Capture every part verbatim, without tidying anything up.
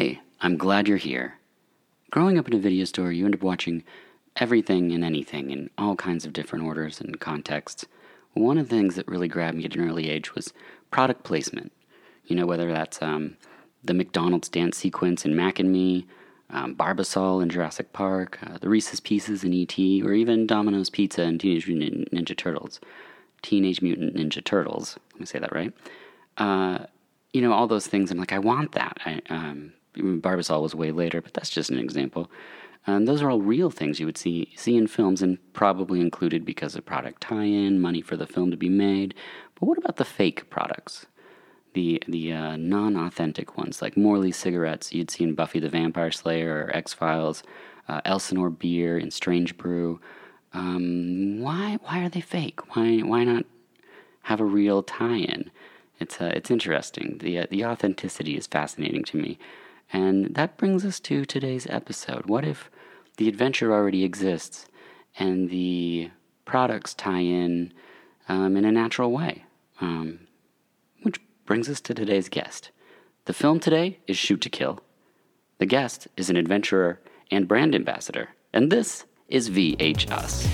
Hey, I'm glad you're here. Growing up in a video store, you end up watching everything and anything in all kinds of different orders and contexts. One of the things that really grabbed me at an early age was product placement. You know, whether that's um, the McDonald's dance sequence in Mac and Me, um, Barbasol in Jurassic Park, uh, the Reese's Pieces in E T, or even Domino's Pizza in Teenage Mutant Ninja Turtles. Teenage Mutant Ninja Turtles. Let me say that right. Uh, you know, all those things, I'm like, I want that. I, um, Barbasol was way later, but that's just an example. And those are all real things you would see see in films and probably included because of product tie-in, money for the film to be made. But what about the fake products? The the uh, non-authentic ones, like Morley cigarettes you'd see in Buffy the Vampire Slayer or X-Files, uh, Elsinore beer in Strange Brew. Um, why why are they fake? Why why not have a real tie-in? It's uh, it's interesting. The uh, the authenticity is fascinating to me. And that brings us to today's episode. What if the adventure already exists and the products tie in um, in a natural way? Um, which brings us to today's guest. The film today is Shoot to Kill. The guest is an adventurer and brand ambassador. And this is V H Us.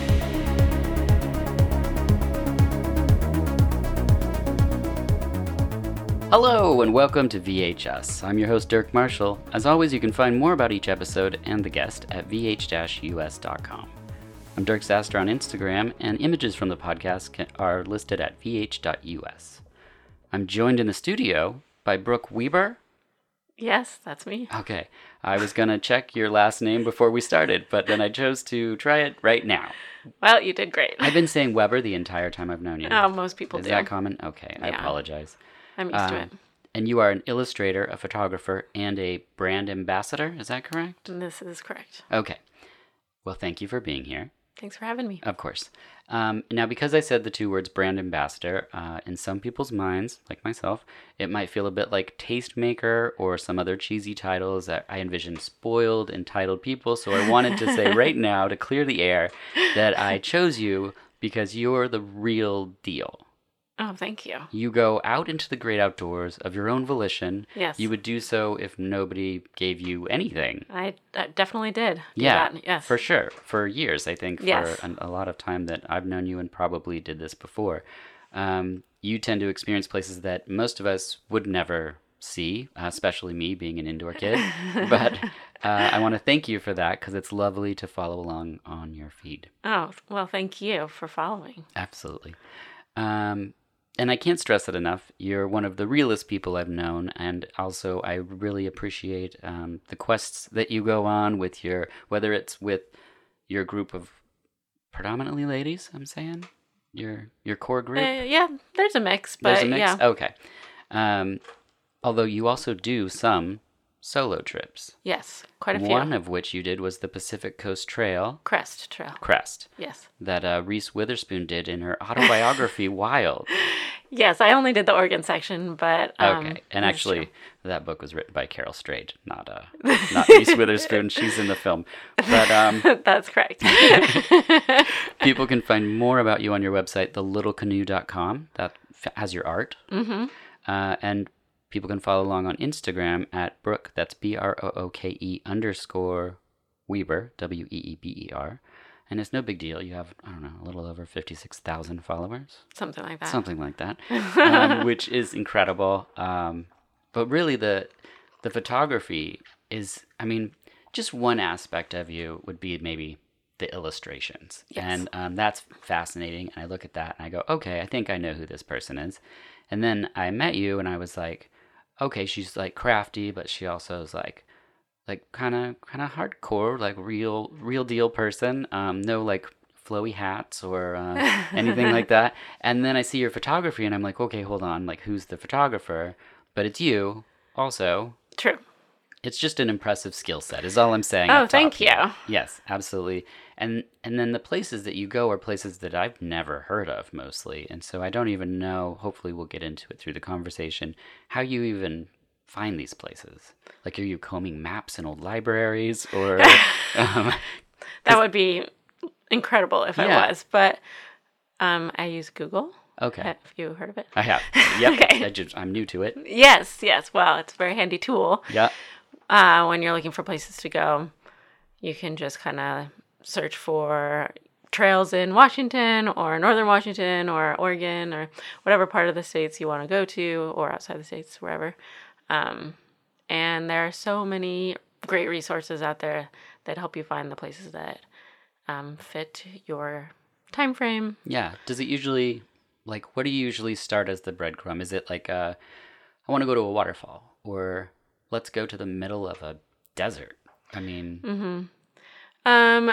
Hello and welcome to V H Us. I'm your host Dirk Marshall. As always, you can find more about each episode and the guest at v h u s dot com. I'm Dirk Zaster on Instagram, and images from the podcast can, are listed at v h dot u s. I'm joined in the studio by Brooke Weber. Yes, that's me. Okay, I was going to check your last name before we started, but then I chose to try it right now. Well, you did great. I've been saying Weber the entire time I've known you. Oh, most people Is do. Is that common? Okay, I yeah. apologize. I'm used uh, to it. And you are an illustrator, a photographer, and a brand ambassador. Is that correct? This is correct. Okay. Well, thank you for being here. Thanks for having me. Of course. Um, now, because I said the two words brand ambassador, uh, in some people's minds, like myself, it might feel a bit like tastemaker or some other cheesy titles that I envision spoiled, entitled people. So I wanted to say right now, to clear the air, that I chose you because you're the real deal. Oh, thank you. You go out into the great outdoors of your own volition. Yes. You would do so if nobody gave you anything. I, I definitely did. Do yeah, that. Yes. For sure. For years, I think, for yes. an, a lot of time that I've known you and probably did this before. Um, you tend to experience places that most of us would never see, uh, especially me being an indoor kid. But uh, I want to thank you for that because it's lovely to follow along on your feed. Oh, well, thank you for following. Absolutely. Um... And I can't stress it enough, you're one of the realest people I've known, and also I really appreciate um, the quests that you go on with your, whether it's with your group of predominantly ladies, I'm saying? Your your core group? Uh, yeah, there's a mix, but There's a mix? yeah. Okay. Um, although you also do some solo trips. Yes, quite a few. One of which you did was the Pacific Coast Trail. Crest Trail. Crest. Yes. That uh, Reese Witherspoon did in her autobiography, Wild. Yes, I only did the Oregon section, but... Um, okay, and actually, true. That book was written by Carol Strayed, not uh, not Reese Witherspoon. She's in the film. But um, That's correct. People can find more about you on your website, the little canoe dot com. That has your art. Mm-hmm. Uh, and people can follow along on Instagram at Brooke, that's B R O O K E underscore Weber, W E E B E R. And it's no big deal. You have, I don't know, a little over fifty-six thousand followers. Something like that. Something like that, um, which is incredible. Um, but really, the the photography is, I mean, just one aspect of you would be maybe the illustrations. Yes. And um, that's fascinating. And I look at that and I go, okay, I think I know who this person is. And then I met you and I was like, okay, she's like crafty, but she also is like, like kind of kind of hardcore, like real real deal person. Um, no like flowy hats or uh, anything like that. And then I see your photography and I'm like, okay, hold on, like who's the photographer? But it's you also. True. It's just an impressive skill set is all I'm saying. Oh, thank you. Yes, absolutely. And and then the places that you go are places that I've never heard of mostly. And so I don't even know, hopefully we'll get into it through the conversation, how you even find these places. Like, are you combing maps in old libraries or... um, that would be incredible if yeah. I was, but um, I use Google. Okay. Have you heard of it? I have. Yep. Okay. I just, I'm new to it. Yes, yes. Well, it's a very handy tool. Yeah. uh, when you're looking for places to go, you can just kind of search for trails in Washington or Northern Washington or Oregon or whatever part of the states you want to go to, or outside the states, wherever. Um, and there are so many great resources out there that help you find the places that um, fit your time frame. Yeah. Does it usually, like, what do you usually start as the breadcrumb? Is it like, uh, I want to go to a waterfall, or let's go to the middle of a desert? I mean... Mm-hmm. Um,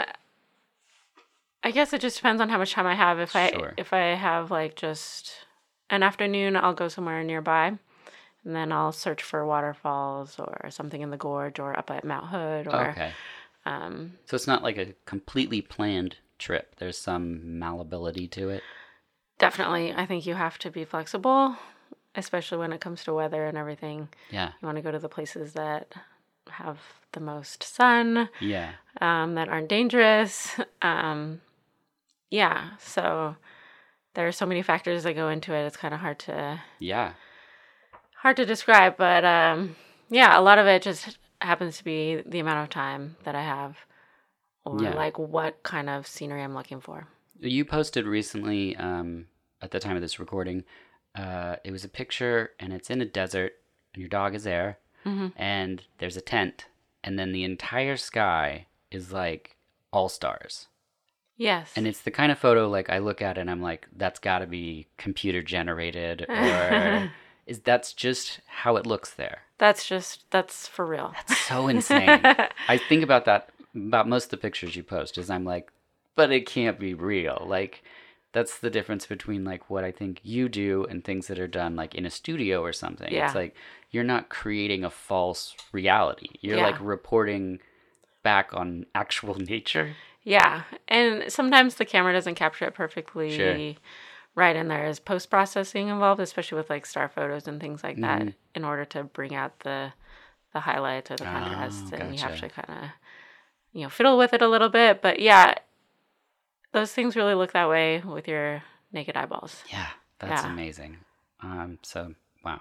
I guess it just depends on how much time I have. If I Sure. if I have like just an afternoon, I'll go somewhere nearby, and then I'll search for waterfalls or something in the gorge or up at Mount Hood. Or Okay. um, So it's not like a completely planned trip. There's some malleability to it. definitely, I think you have to be flexible, especially when it comes to weather and everything. Yeah. You want to go to the places that have the most sun, Yeah. um, that aren't dangerous. Um, yeah, so there are so many factors that go into it. It's kind of hard to Yeah. hard to describe, but um, yeah, a lot of it just happens to be the amount of time that I have, or Yeah. like what kind of scenery I'm looking for. You posted recently, um, at the time of this recording, uh, it was a picture, and it's in a desert, and your dog is there, Mm-hmm. and there's a tent, and then the entire sky is like all stars. Yes. And it's the kind of photo, like, I look at it and I'm like, that's got to be computer generated, or is that's just how it looks there? That's just, that's for real. That's so insane. I think about that, about most of the pictures you post, is I'm like, but it can't be real. Like, that's the difference between, like, what I think you do and things that are done, like, in a studio or something. Yeah. It's like, you're not creating a false reality. You're, Yeah. like, reporting back on actual nature. Yeah, and sometimes the camera doesn't capture it perfectly Sure. right, and there is post-processing involved, especially with like star photos and things like that, Mhm. in order to bring out the the highlights or the Oh, contrasts, and you have gotcha. to kind of, you know, fiddle with it a little bit. But yeah, those things really look that way with your naked eyeballs. Yeah, that's Yeah. amazing. Um, so, wow.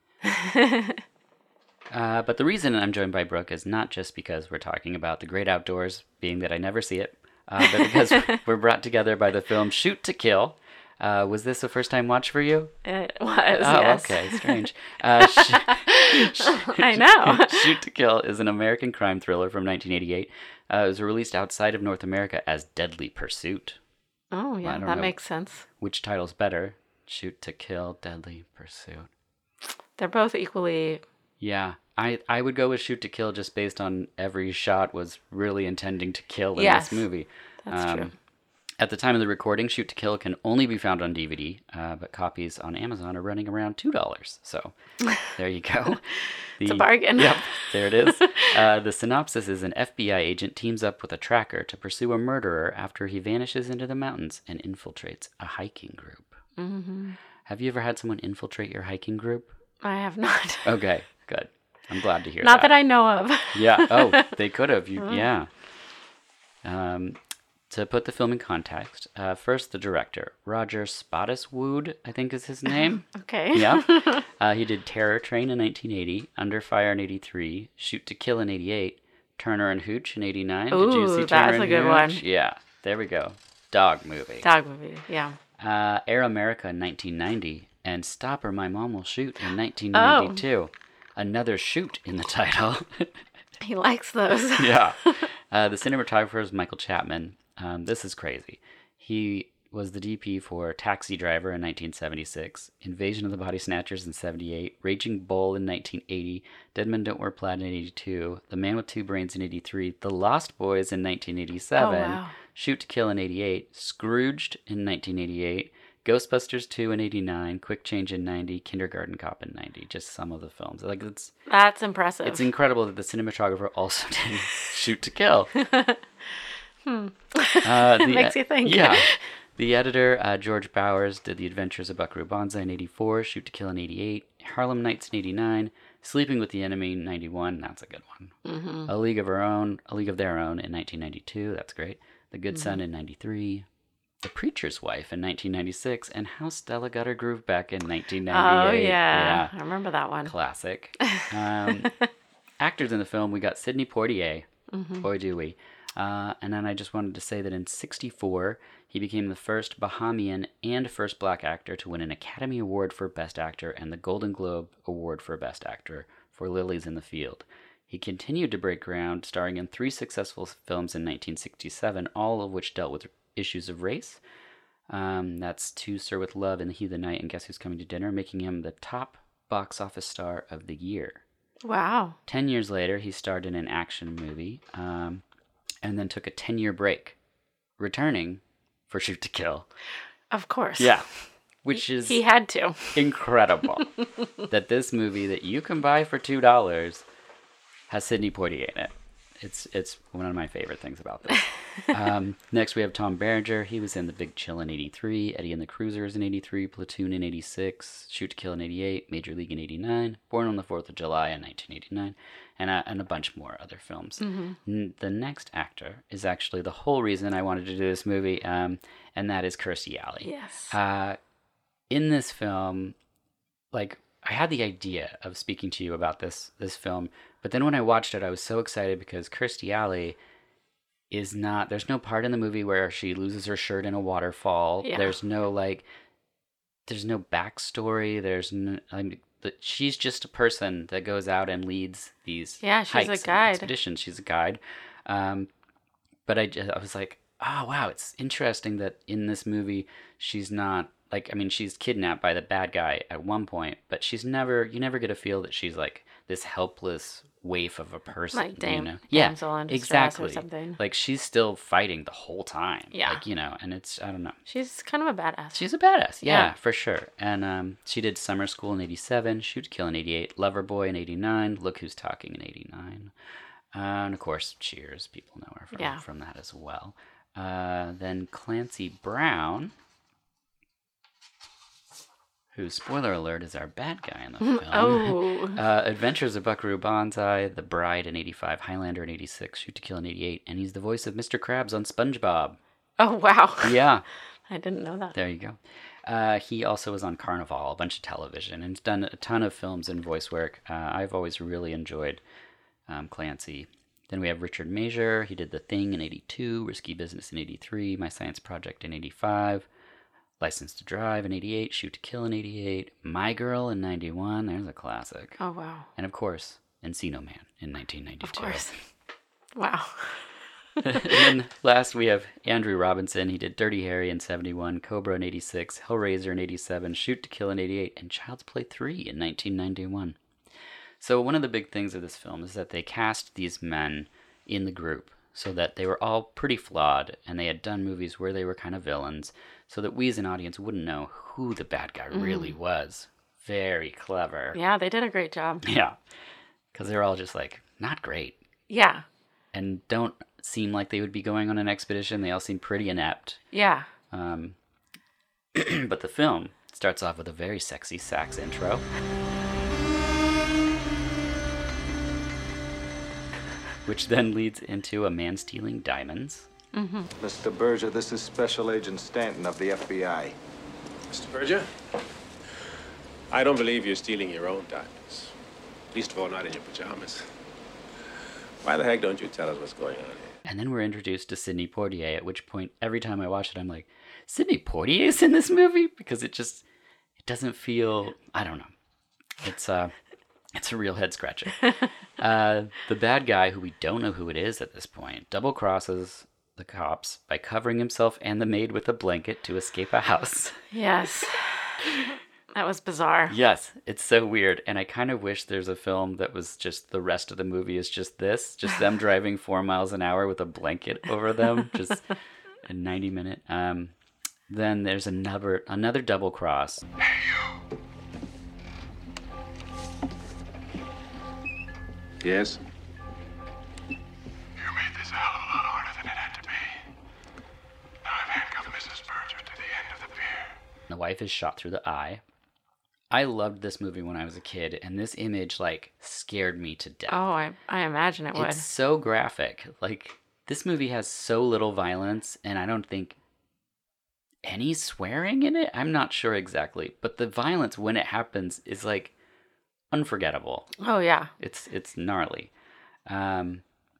Uh, but the reason I'm joined by Brooke is not just because we're talking about the great outdoors, being that I never see it, uh, but because we're brought together by the film Shoot to Kill. Uh, was this a first-time watch for you? It was, Oh, yes. okay, strange. Uh, sh- I know. Shoot to Kill is an American crime thriller from nineteen eighty-eight. Uh, it was released outside of North America as Deadly Pursuit. Oh, yeah, don't that know. makes sense. Which title's better? Shoot to Kill, Deadly Pursuit. They're both equally. Yeah, I, I would go with Shoot to Kill just based on every shot was really intending to kill in Yes, this movie. That's Um, true. At the time of the recording, Shoot to Kill can only be found on D V D, uh, but copies on Amazon are running around two dollars. So there you go. It's a The- bargain. Yep, there it is. Uh, the synopsis is an F B I agent teams up with a tracker to pursue a murderer after he vanishes into the mountains and infiltrates a hiking group. Mm-hmm. Have you ever had someone infiltrate your hiking group? I have not. Okay, good. I'm glad to hear Not that. that I know of. Yeah. Oh, they could have. You, yeah. Um, to put the film in context, uh, first the director, Roger Spottiswoode, I think is his name. Okay. Yeah. Uh, he did Terror Train in nineteen eighty, Under Fire in eighty-three, Shoot to Kill in eighty-eight, Turner and Hooch in eighty-nine. Did you Ooh, see that's Turner a and good one. Hooch? Yeah. There we go. Dog movie. Dog movie. Yeah. Uh, Air America in nineteen ninety, and Stop or My Mom Will Shoot in nineteen Oh. ninety-two. Another shoot in the title. He likes those. Yeah. Uh, the cinematographer is Michael Chapman. Um, this is crazy. He was the D P for Taxi Driver in nineteen seventy-six, Invasion of the Body Snatchers in seventy-eight, Raging Bull in nineteen eighty, Dead Men Don't Wear Plaid in eighty-two, The Man with Two Brains in eighty-three, The Lost Boys in nineteen eighty-seven, Oh, wow. Shoot to Kill in eighty-eight, Scrooged in nineteen eighty-eight, Ghostbusters two in eighty-nine, Quick Change in ninety, Kindergarten Cop in ninety. Just some of the films. Like it's That's impressive. it's incredible that the cinematographer also did Shoot to Kill. hmm. Uh, the, Makes you think. Yeah. The editor, uh, George Bowers, did The Adventures of Buckaroo Banzai in eighty-four, Shoot to Kill in eighty-eight, Harlem Nights in eighty-nine, Sleeping with the Enemy in ninety-one. That's a good one. Mm-hmm. A League of Our Own, A League of Their Own in nineteen ninety-two. That's great. The Good Mm-hmm. Son in ninety-three. The Preacher's Wife in nineteen ninety-six, and How Stella Got Her Groove Back in nineteen ninety-eight. Oh, yeah. I remember that one. Classic. Um, actors in the film, we got Sidney Poitier. Mm-hmm. Boy, do we. Uh, and then I just wanted to say that in sixty-four, he became the first Bahamian and first black actor to win an Academy Award for Best Actor and the Golden Globe Award for Best Actor for Lilies in the Field. He continued to break ground, starring in three successful films in nineteen sixty-seven, all of which dealt with issues of race. Um, that's To Sir with Love and The Heat of the Night and Guess Who's Coming to Dinner, making him the top box office star of the year. Wow. Ten years later, he starred in an action movie, um, and then took a ten-year break, returning for Shoot to Kill. Of course. Yeah. Which is he had to. Incredible. That this movie that you can buy for two dollars has Sidney Poitier in it. It's it's one of my favorite things about this. um, next, we have Tom Berenger. He was in The Big Chill in eighty-three, Eddie and the Cruisers in eighty-three, Platoon in eighty-six, Shoot to Kill in eighty-eight, Major League in eighty-nine, Born on the Fourth of July in nineteen eighty-nine, and, uh, and a bunch more other films. Mm-hmm. N- the next actor is actually the whole reason I wanted to do this movie, um, and that is Kirstie Alley. Yes. Uh, in this film, like, I had the idea of speaking to you about this this film, but then when I watched it, I was so excited because Kirstie Alley is not, there's no part in the movie where she loses her shirt in a waterfall. Yeah. There's no, like, there's no backstory. There's no, I mean, she's just a person that goes out and leads these yeah, she's hikes a guide. and expeditions. She's a guide. Um, but I, just, I was like, oh, wow, it's interesting that in this movie, she's not, like, I mean, she's kidnapped by the bad guy at one point, but she's never, you never get a feel that she's, like, this helpless waif of a person. Like, dam- you know? Yeah, damsel in distress exactly. or something. Like, she's still fighting the whole time. Yeah. Like, you know, and it's, I don't know. She's kind of a badass. She's a badass, yeah, Yeah. for sure. And um, she did Summer School in eighty-seven, Shoot to Kill in eighty-eight, Loverboy in eighty-nine, Look Who's Talking in eighty-nine. Uh, and, of course, Cheers. People know her from, yeah. from that as well. Uh, then Clancy Brown, who, spoiler alert, is our bad guy in the film. Oh. uh, Adventures of Buckaroo Banzai, The Bride in eighty-five, Highlander in eighty-six, Shoot to Kill in eighty-eight, and he's the voice of Mister Krabs on SpongeBob. Oh, wow. Yeah. I didn't know that. There you go. Uh, he also was on Carnival, a bunch of television, and has done a ton of films and voice work. Uh, I've always really enjoyed um, Clancy. Then we have Richard Major. He did The Thing in eighty-two, Risky Business in eighty-three, My Science Project in eighty-five, License to Drive in eighty-eight, Shoot to Kill in eighty-eight, My Girl in ninety-one, there's a classic. Oh, wow. And of course, Encino Man in nineteen ninety-two. Of course. Wow. And then last we have Andrew Robinson. He did Dirty Harry in seventy-one, Cobra in eighty-six, Hellraiser in eighty-seven, Shoot to Kill in eighty-eight, and Child's Play three in nineteen ninety-one. So one of the big things of this film is that they cast these men in the group so that they were all pretty flawed, and they had done movies where they were kind of villains, so that we as an audience wouldn't know who the bad guy really mm. was. Very clever. Yeah, they did a great job. Yeah, because they're all just like, not great. Yeah. And don't seem like they would be going on an expedition. They all seem pretty inept. Yeah. Um, but the film starts off with a very sexy sax intro. Which then leads into a man stealing diamonds. Mm-hmm. Mister Berger, this is Special Agent Stanton of the F B I. Mister Berger, I don't believe you're stealing your own diamonds. Least of all, not in your pajamas. Why the heck don't you tell us what's going on here? And then we're introduced to Sidney Poitier, at which point, every time I watch it, I'm like, Sidney Poitier's in this movie? Because it just, it doesn't feel, I don't know. It's, uh... It's a real head scratcher. uh, the bad guy, who we don't know who it is at this point, double crosses the cops by covering himself and the maid with a blanket to escape a house. Yes. That was bizarre. Yes, it's so weird. And I kind of wish there's a film that was just the rest of the movie is just this, just them driving four miles an hour with a blanket over them, just a ninety minute. Um, then there's another another double cross. Hey, you. Yes? You made this a hell of a lot harder than it had to be. Now I've handcuffed Missus Berger to the end of the pier. The wife is shot through the eye. I loved this movie when I was a kid, and this image, like, scared me to death. Oh, I, I imagine it would. It's so graphic. Like, this movie has so little violence, and I don't think any swearing in it? I'm not sure exactly. But the violence, when it happens, is, like, unforgettable. Oh yeah. It's it's gnarly. Um,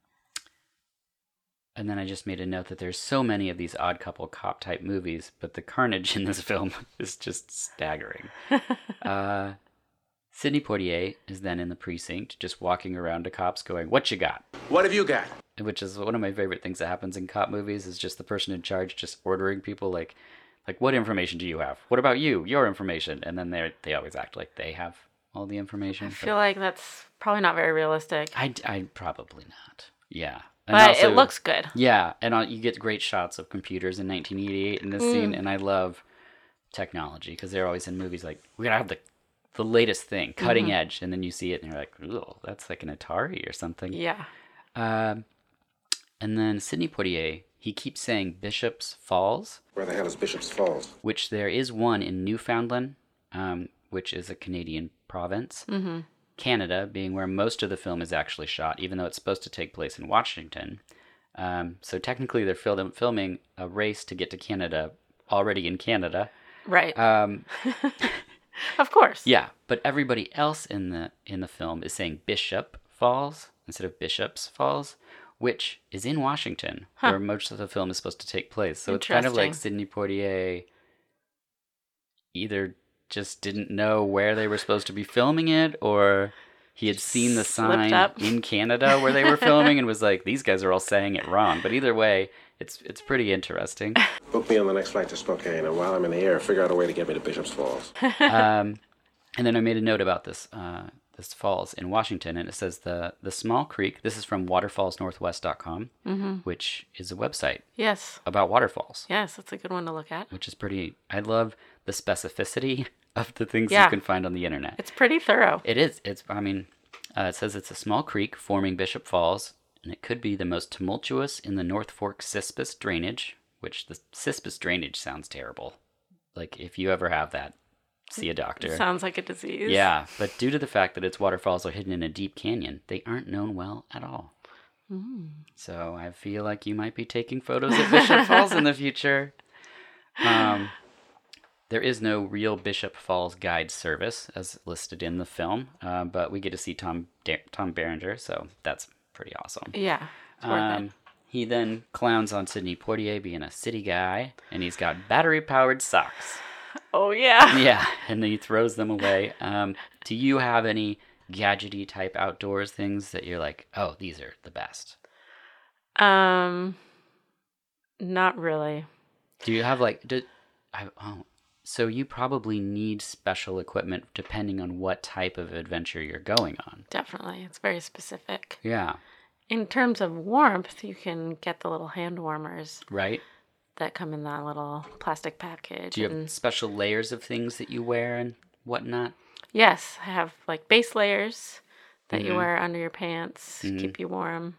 and then I just made a note that there's so many of these odd couple cop type movies, but the carnage in this film is just staggering. uh, Sidney Poitier is then in the precinct, just walking around to cops going, "What you got?" What have you got? Which is one of my favorite things that happens in cop movies, is just the person in charge just ordering people like, like, what information do you have? What about you? Your information. And then they they always act like they have all the information. I feel like that's probably not very realistic. I, I probably not. Yeah. And But also, it looks good. Yeah, and uh, you get great shots of computers in nineteen eighty-eight in this Mm. scene, and I love technology because they're always in movies like, we gotta have the the latest thing, cutting Mm-hmm. edge, and then you see it and you're like, ooh, that's like an Atari or something. Yeah. Um, and then Sidney Poitier, he keeps saying Bishop's Falls, Where the hell is Bishop's Falls? which there is one in Newfoundland, um, which is a Canadian province. Mm-hmm. Canada being where most of the film is actually shot, even though it's supposed to take place in Washington. Um, so technically they're film- filming a race to get to Canada already in Canada. Right. Um, Of course. yeah, but everybody else in the in the film is saying Bishop Falls instead of Bishop's Falls, which is in Washington, Huh. where most of the film is supposed to take place. So it's kind of like Interesting. Sidney Poitier either just didn't know where they were supposed to be filming it, or he had seen the Slipped sign up. in Canada where they were filming and was like, these guys are all saying it wrong. But either way, it's it's pretty interesting. Book me on the next flight to Spokane, and while I'm in the air, figure out a way to get me to Bishop's Falls. um, and then I made a note about this uh, this falls in Washington, and it says the the small creek. This is from waterfalls northwest dot com, Mm-hmm. which is a website Yes. about waterfalls, Yes, that's a good one to look at. which is pretty. I love the specificity of the things Yeah. you can find on the internet. It's pretty thorough. It is. It's. I mean, uh, it says it's a small creek forming Bishop Falls, and it could be the most tumultuous in the North Fork Cispus drainage. Which the Cispus drainage sounds terrible. Like if you ever have that, see a doctor. Sounds like a disease. Yeah, but due to the fact that its waterfalls are hidden in a deep canyon, they aren't known well at all. Mm. So I feel like you might be taking photos at Bishop Falls in the future. Um, there is no real Bishop Falls guide service as listed in the film, uh, but we get to see Tom da- Tom Berenger, so that's pretty awesome. Yeah. It's worth Um, it. he then clowns on Sidney Poitier being a city guy, and he's got battery-powered socks. Oh, yeah. Yeah, and then he throws them away. Um, do you have any gadgety type outdoors things that you're like, oh, these are the best? Um, not really. Do you have like, do, I, oh, so you probably need special equipment depending on what type of adventure you're going on. Definitely. It's very specific. Yeah, In terms of warmth, you can get the little hand warmers right? that come in that little plastic package. Do you have and special layers of things that you wear and whatnot? yes, I have like base layers that you Mhm. wear under your pants, Mhm. keep you warm,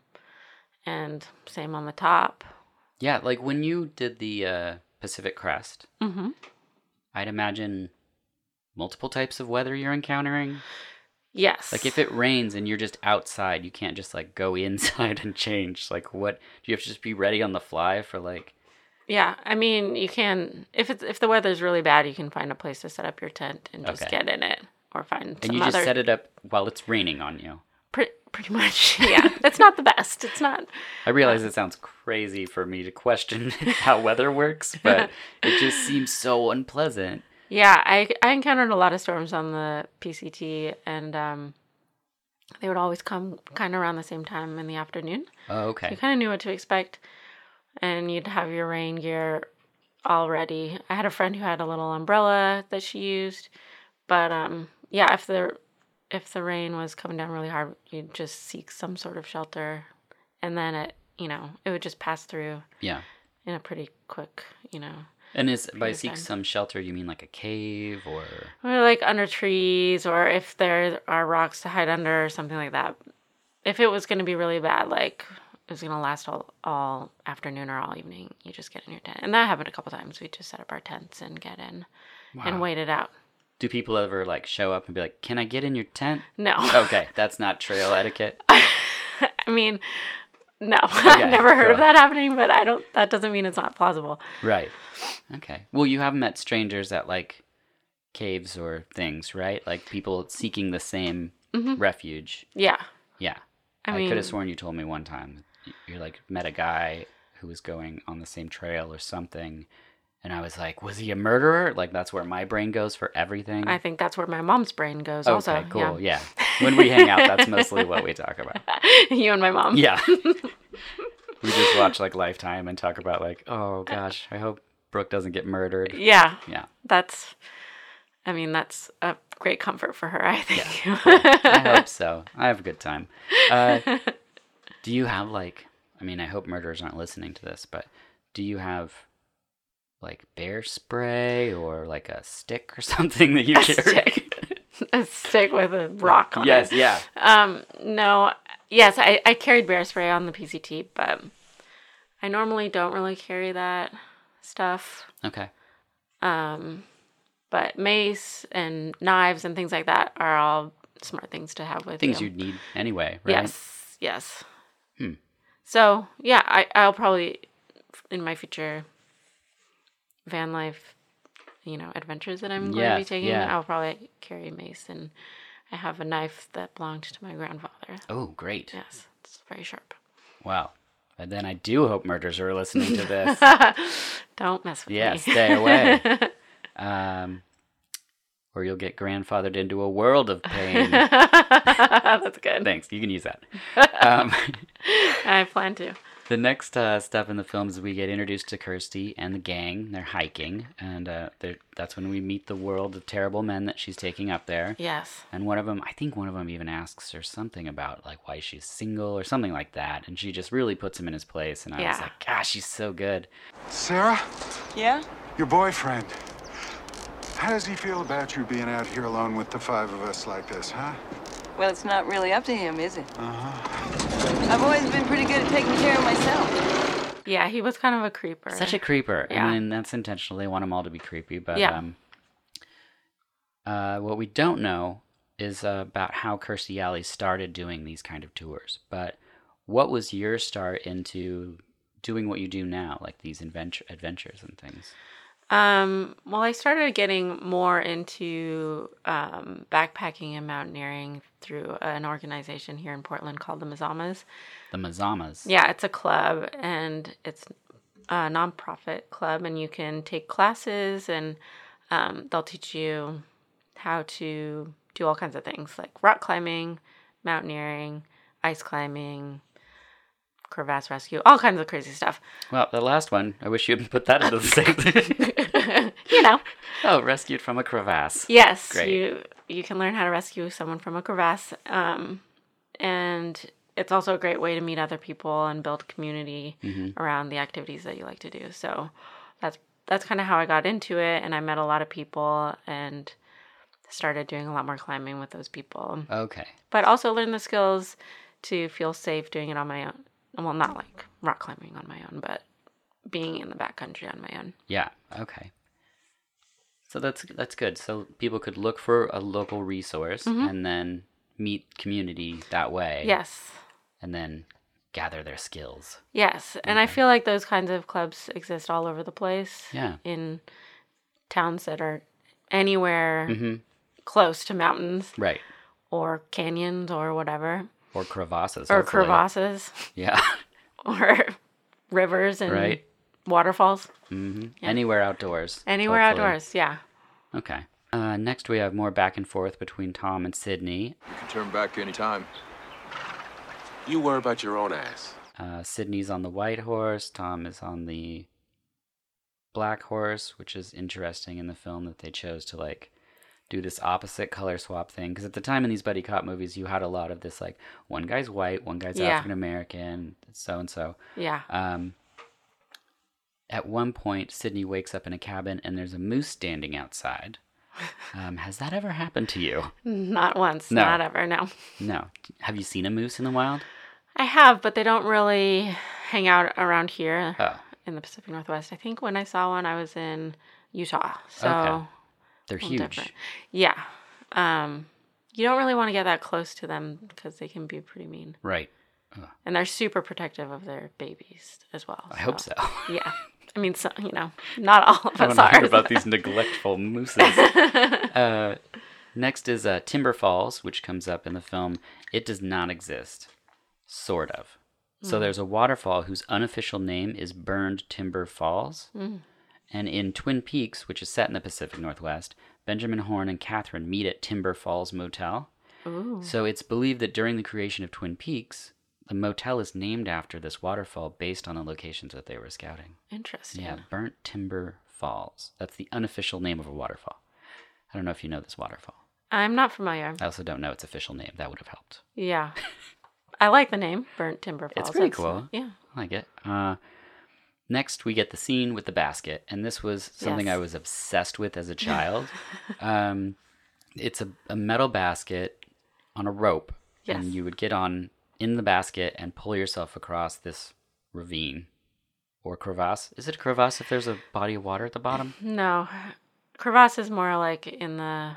and same on the top. Yeah, like when you did the uh, Pacific Crest, Mm-hmm. I'd imagine multiple types of weather you're encountering. Yes. Like if it rains and you're just outside, you can't just like go inside and change. Like what, do you have to just be ready on the fly for like, Yeah, I mean, you can if it's if the weather's really bad, you can find a place to set up your tent and just Okay. get in it, or find and some you just other. set it up while it's raining on you? Pre- pretty much, yeah. It's not the best. It's not. I realize it sounds crazy for me to question how weather works, but it just seems so unpleasant. Yeah, I I encountered a lot of storms on the P C T, and um, they would always come kind of around the same time in the afternoon. Oh, You okay. kind of knew what to expect, and you'd have your rain gear all ready. I had a friend who had a little umbrella that she used, but um, yeah, if the if the rain was coming down really hard, you'd just seek some sort of shelter, and then it you know it would just pass through Yeah. in a pretty quick you know. And is by Pretty seek fun. some shelter, you mean like a cave or? Or like under trees, or if there are rocks to hide under, or something like that. If it was going to be really bad, like it was going to last all, all afternoon or all evening, you just get in your tent. And that happened a couple times. We just set up our tents and get in and Wow. wait it out. Do people ever like show up and be like, "Can I get in your tent?" No. Okay, that's not trail etiquette. I mean, no. I've never heard of cool. that happening, but I don't. That doesn't mean it's not plausible. Right. Okay. Well, you have met strangers at like caves or things, right? Like people seeking the same Mm-hmm. refuge. Yeah. Yeah. I I, mean- could have sworn you told me one time you like met a guy who was going on the same trail or something, and I was like, was he a murderer? Like that's where my brain goes for everything. I think that's where my mom's brain goes okay, also. cool. Yeah. Yeah. When we hang out, that's mostly what we talk about. You and my mom. Yeah. We just watch like Lifetime and talk about like, oh gosh, I hope Brooke doesn't get murdered. Yeah. Yeah. That's, I mean, that's a great comfort for her, I think. I hope so. I have a good time. Uh, do you have like, I mean, I hope murderers aren't listening to this, but do you have like bear spray or like a stick or something that you A carry? stick. A stick with a rock on Yes, it. yeah. Um, no, yes, I, I carried bear spray on the P C T, but I normally don't really carry that stuff. Okay. Um, but mace and knives and things like that are all smart things to have with Things you. you'd need anyway, right? Yes, yes. Hmm. So yeah, I I'll probably in my future van life, you know, adventures that I'm going to be Yes, taking, yeah. I'll probably carry a mace, and I have a knife that belonged to my grandfather. Oh, great. Yes, it's very sharp. Wow. And then I do hope murderers are listening to this. Don't mess with Yeah, me. stay away. Um, or you'll get grandfathered into a world of pain. That's good. Thanks. You can use that. Um, I plan to. the next uh, step in the film is we get introduced to Kirsty and the gang. They're hiking, and uh, they're, that's when we meet the world of terrible men that she's taking up there. Yes. And one of them, I think one of them even asks her something about like why she's single or something like that, and she just really puts him in his place. And I was Yeah. like, gosh, she's so good. Sarah, Yeah? your boyfriend. How does he feel about you being out here alone with the five of us like this, huh? Well, it's not really up to him, is it? Uh-huh. I've always been pretty good at taking care of myself. Yeah, he was kind of a creeper. Such a creeper. Yeah. I mean, that's intentional. They want them all to be creepy. But Yeah. um, uh, what we don't know is uh, about how Kirstie Alley started doing these kind of tours. But what was your start into doing what you do now, like these adventure adventures and things? Um, well, I started getting more into um, backpacking and mountaineering through an organization here in Portland called the Mazamas. The Mazamas. Yeah, it's a club, and it's a nonprofit club, and you can take classes, and um, they'll teach you how to do all kinds of things like rock climbing, mountaineering, ice climbing, crevasse rescue, all kinds of crazy stuff. Well, the last one, I wish you had put that into the same thing. You know. Oh, rescued from a crevasse. Yes, Great. you you can learn how to rescue someone from a crevasse, um, and it's also a great way to meet other people and build community Mm-hmm. around the activities that you like to do. So that's that's kind of how I got into it, and I met a lot of people and started doing a lot more climbing with those people. Okay. But also learned the skills to feel safe doing it on my own. Well, not like rock climbing on my own, but being in the backcountry on my own. Yeah. Okay. So that's that's good. So people could look for a local resource and then meet community that way. Yes. And then gather their skills. Yes, and I feel like those kinds of clubs exist all over the place. Yeah. In towns that are anywhere Mhm. close to mountains Right. or canyons or whatever, Or crevasses. or hopefully. crevasses Yeah. or rivers and Right. waterfalls. hmm Anywhere outdoors. Anywhere hopefully. outdoors, yeah. Okay. Uh, next, we have more back and forth between Tom and Sydney. You can turn back anytime. You worry about your own ass. Uh, Sydney's on the white horse. Tom is on the black horse, which is interesting in the film that they chose to like do this opposite color swap thing. Because at the time in these buddy cop movies, you had a lot of this like one guy's white, one guy's Yeah. African American, so and so. Yeah. Um, at one point, Sydney wakes up in a cabin and there's a moose standing outside. Um, has that ever happened to you? Not once, No. not ever, no. No. Have you seen a moose in the wild? I have, but they don't really hang out around here Oh, in the Pacific Northwest. I think when I saw one, I was in Utah. So Okay. they're a little huge. different. Yeah. Um, you don't really want to get that close to them because they can be pretty mean. Right. And they're super protective of their babies as well. I hope so. Yeah. I mean, so, you know, not all of I us want to hear are. about these neglectful mooses. uh, next is uh, Timber Falls, which comes up in the film. It does not exist. Sort of. So there's a waterfall whose unofficial name is Burned Timber Falls. Mm. And in Twin Peaks, which is set in the Pacific Northwest, Benjamin Horne and Catherine meet at Timber Falls Motel. Ooh. So it's believed that during the creation of Twin Peaks, the motel is named after this waterfall based on the locations that they were scouting. Interesting. Yeah, Burnt Timber Falls. That's the unofficial name of a waterfall. I don't know if you know this waterfall. I'm not familiar. I also don't know its official name. That would have helped. Yeah. I like the name, Burnt Timber Falls. It's pretty That's- cool. Yeah. I like it. Uh, next, we get the scene with the basket. And this was something Yes. I was obsessed with as a child. um, it's a, a metal basket on a rope. Yes. And you would get on in the basket and pull yourself across this ravine or crevasse. Is it a crevasse if there's a body of water at the bottom? No. Crevasse is more like in the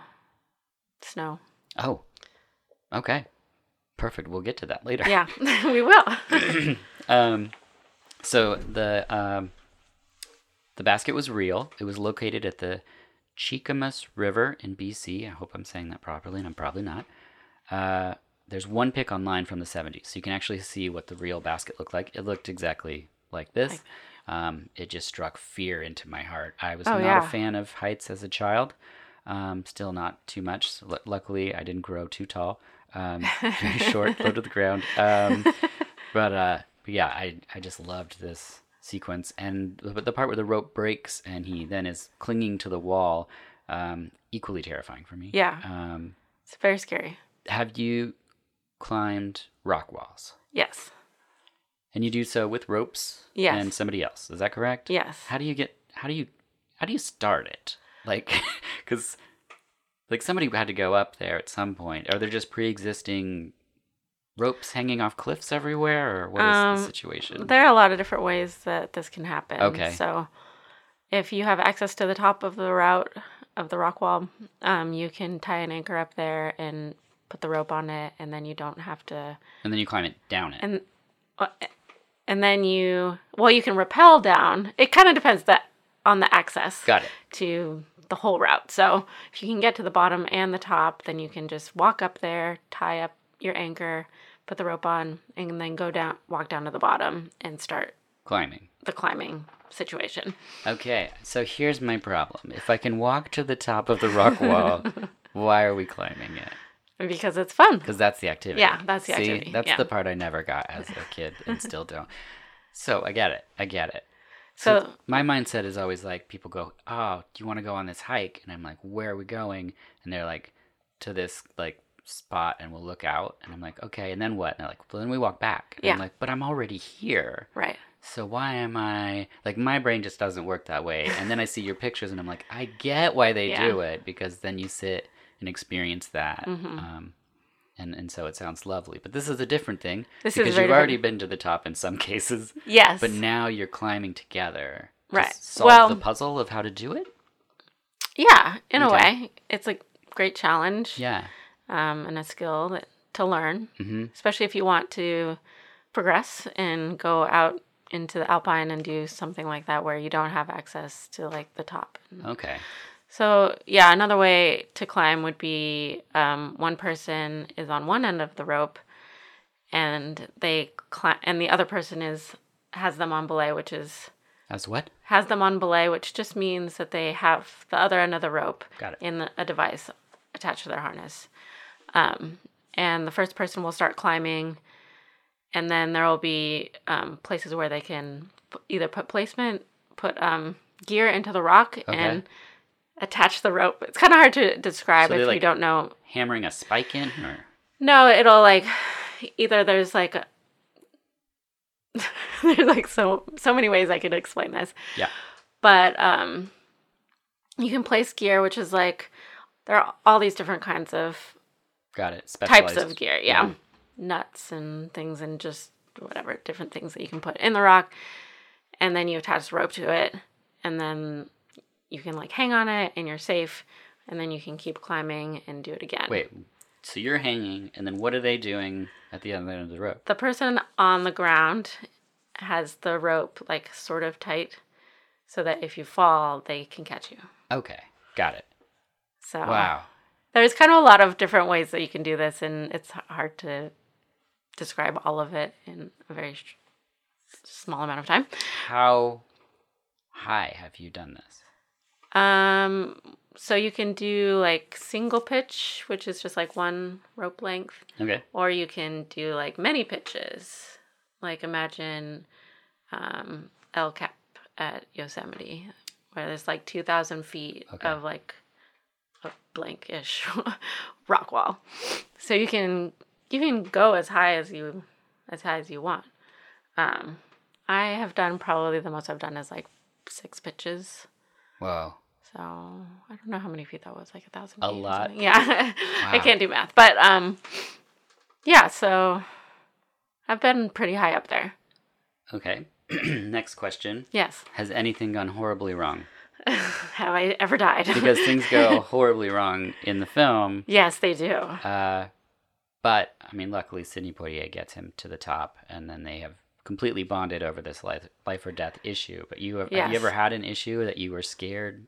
snow. Oh, okay. Perfect. We'll get to that later. Yeah, we will. Um, so the um, the basket was real. It was located at the Cheakamus River in B C. I hope I'm saying that properly, and I'm probably not. Uh, there's one pic online from the seventies, so you can actually see what the real basket looked like. It looked exactly like this. Um, it just struck fear into my heart. I was Oh, not yeah. a fan of heights as a child. Um, still not too much. So lu- luckily, I didn't grow too tall. Um, very short, low to the ground. Um, but, uh, but yeah, I, I just loved this sequence. And the, the part where the rope breaks and he then is clinging to the wall, um, equally terrifying for me. Yeah. Um, It's very scary. have you climbed rock walls? Yes. And you do so with ropes Yes. and somebody else. Is that correct? Yes. How do you get, how do you, how do you start it? Like, because like somebody had to go up there at some point. Are there just pre-existing ropes hanging off cliffs everywhere, or what is Um, the situation? There are a lot of different ways that this can happen. Okay. So if you have access to the top of the route of the rock wall, um, you can tie an anchor up there and put the rope on it, and then you don't have to. And then you climb it down it. And uh, and then you well, you can rappel down. It kind of depends that on the access. Got it. To the whole route. So if you can get to the bottom and the top, then you can just walk up there, tie up your anchor, put the rope on, and then go down, walk down to the bottom and start Climbing. the climbing situation. Okay, so here's my problem. If I can walk to the top of the rock wall, why are we climbing it? Because it's fun. Because that's the activity. Yeah, that's the See, activity, that's yeah. the part I never got as a kid and still don't. So I get it. I get it. So, My mindset is always like, people go, oh, do you want to go on this hike? And I'm like, where are we going? And they're like, to this like spot, and we'll look out. And I'm like, okay, and then what? And they're like, well, then we walk back. And I'm Yeah. like, but I'm already here. right. So why am I, like, my brain just doesn't work that way. And then I see your pictures and I'm like, I get why they Yeah. do it, because then you sit and experience that. Mm-hmm. Um, and, and so it sounds lovely. But this is a different thing. This is because very you've already different. been to the top in some cases. Yes. But now you're climbing together. to Right. Solve Well- the puzzle of how to do it? Yeah, in a Okay. way. It's a great challenge. Yeah. Um, and a skill that, to learn, Mm-hmm. especially if you want to progress and go out into the alpine and do something like that where you don't have access to like the top. Okay. So yeah, another way to climb would be um, one person is on one end of the rope, and they climb, and the other person is has them on belay, which is As what? has them on belay, which just means that they have the other end of the rope Got it. in the, a device attached to their harness. Um, and the first person will start climbing, and then there will be um, places where they can p- either put placement, put um, gear into the rock, and attach the rope. It's kind of hard to describe So if they, you like- don't know. Hammering a spike in? Or No, it'll like either there's like a, there's like so so many ways I could explain this. Yeah. But um, you can place gear, which is like there are all these different kinds of Got it. types Specialized. of gear. Yeah, nuts and things, and just whatever different things that you can put in the rock, and then you attach the rope to it, and then you can like hang on it, and you're safe, and then you can keep climbing and do it again. Wait. So you're hanging, and then what are they doing at the other end of the rope? The person on the ground has the rope like sort of tight so that if you fall, they can catch you. Okay, got it. So Wow. there's kind of a lot of different ways that you can do this, and it's hard to describe all of it in a very sh- small amount of time. How high have you done this? Um, so you can do like single pitch, which is just like one rope length, Okay. or you can do like many pitches. Like imagine um, El Cap at Yosemite, where there's like two thousand feet Okay. of like a blank-ish rock wall. So you can you can go as high as you as high as you want. Um, I have done probably the most I've done is like six pitches. Whoa. So I don't know how many feet that was, like a thousand. A feet or lot? something. Yeah, I Wow. can't do math, but um, yeah. So I've been pretty high up there. Okay. Next question. Yes. Has anything gone horribly wrong? Have I ever died? Because things go horribly wrong in the film. Yes, they do. Uh, but, I mean, luckily Sidney Poitier gets him to the top, and then they have completely bonded over this life, life or death issue. But you have, have you Yes. ever had an issue that you were scared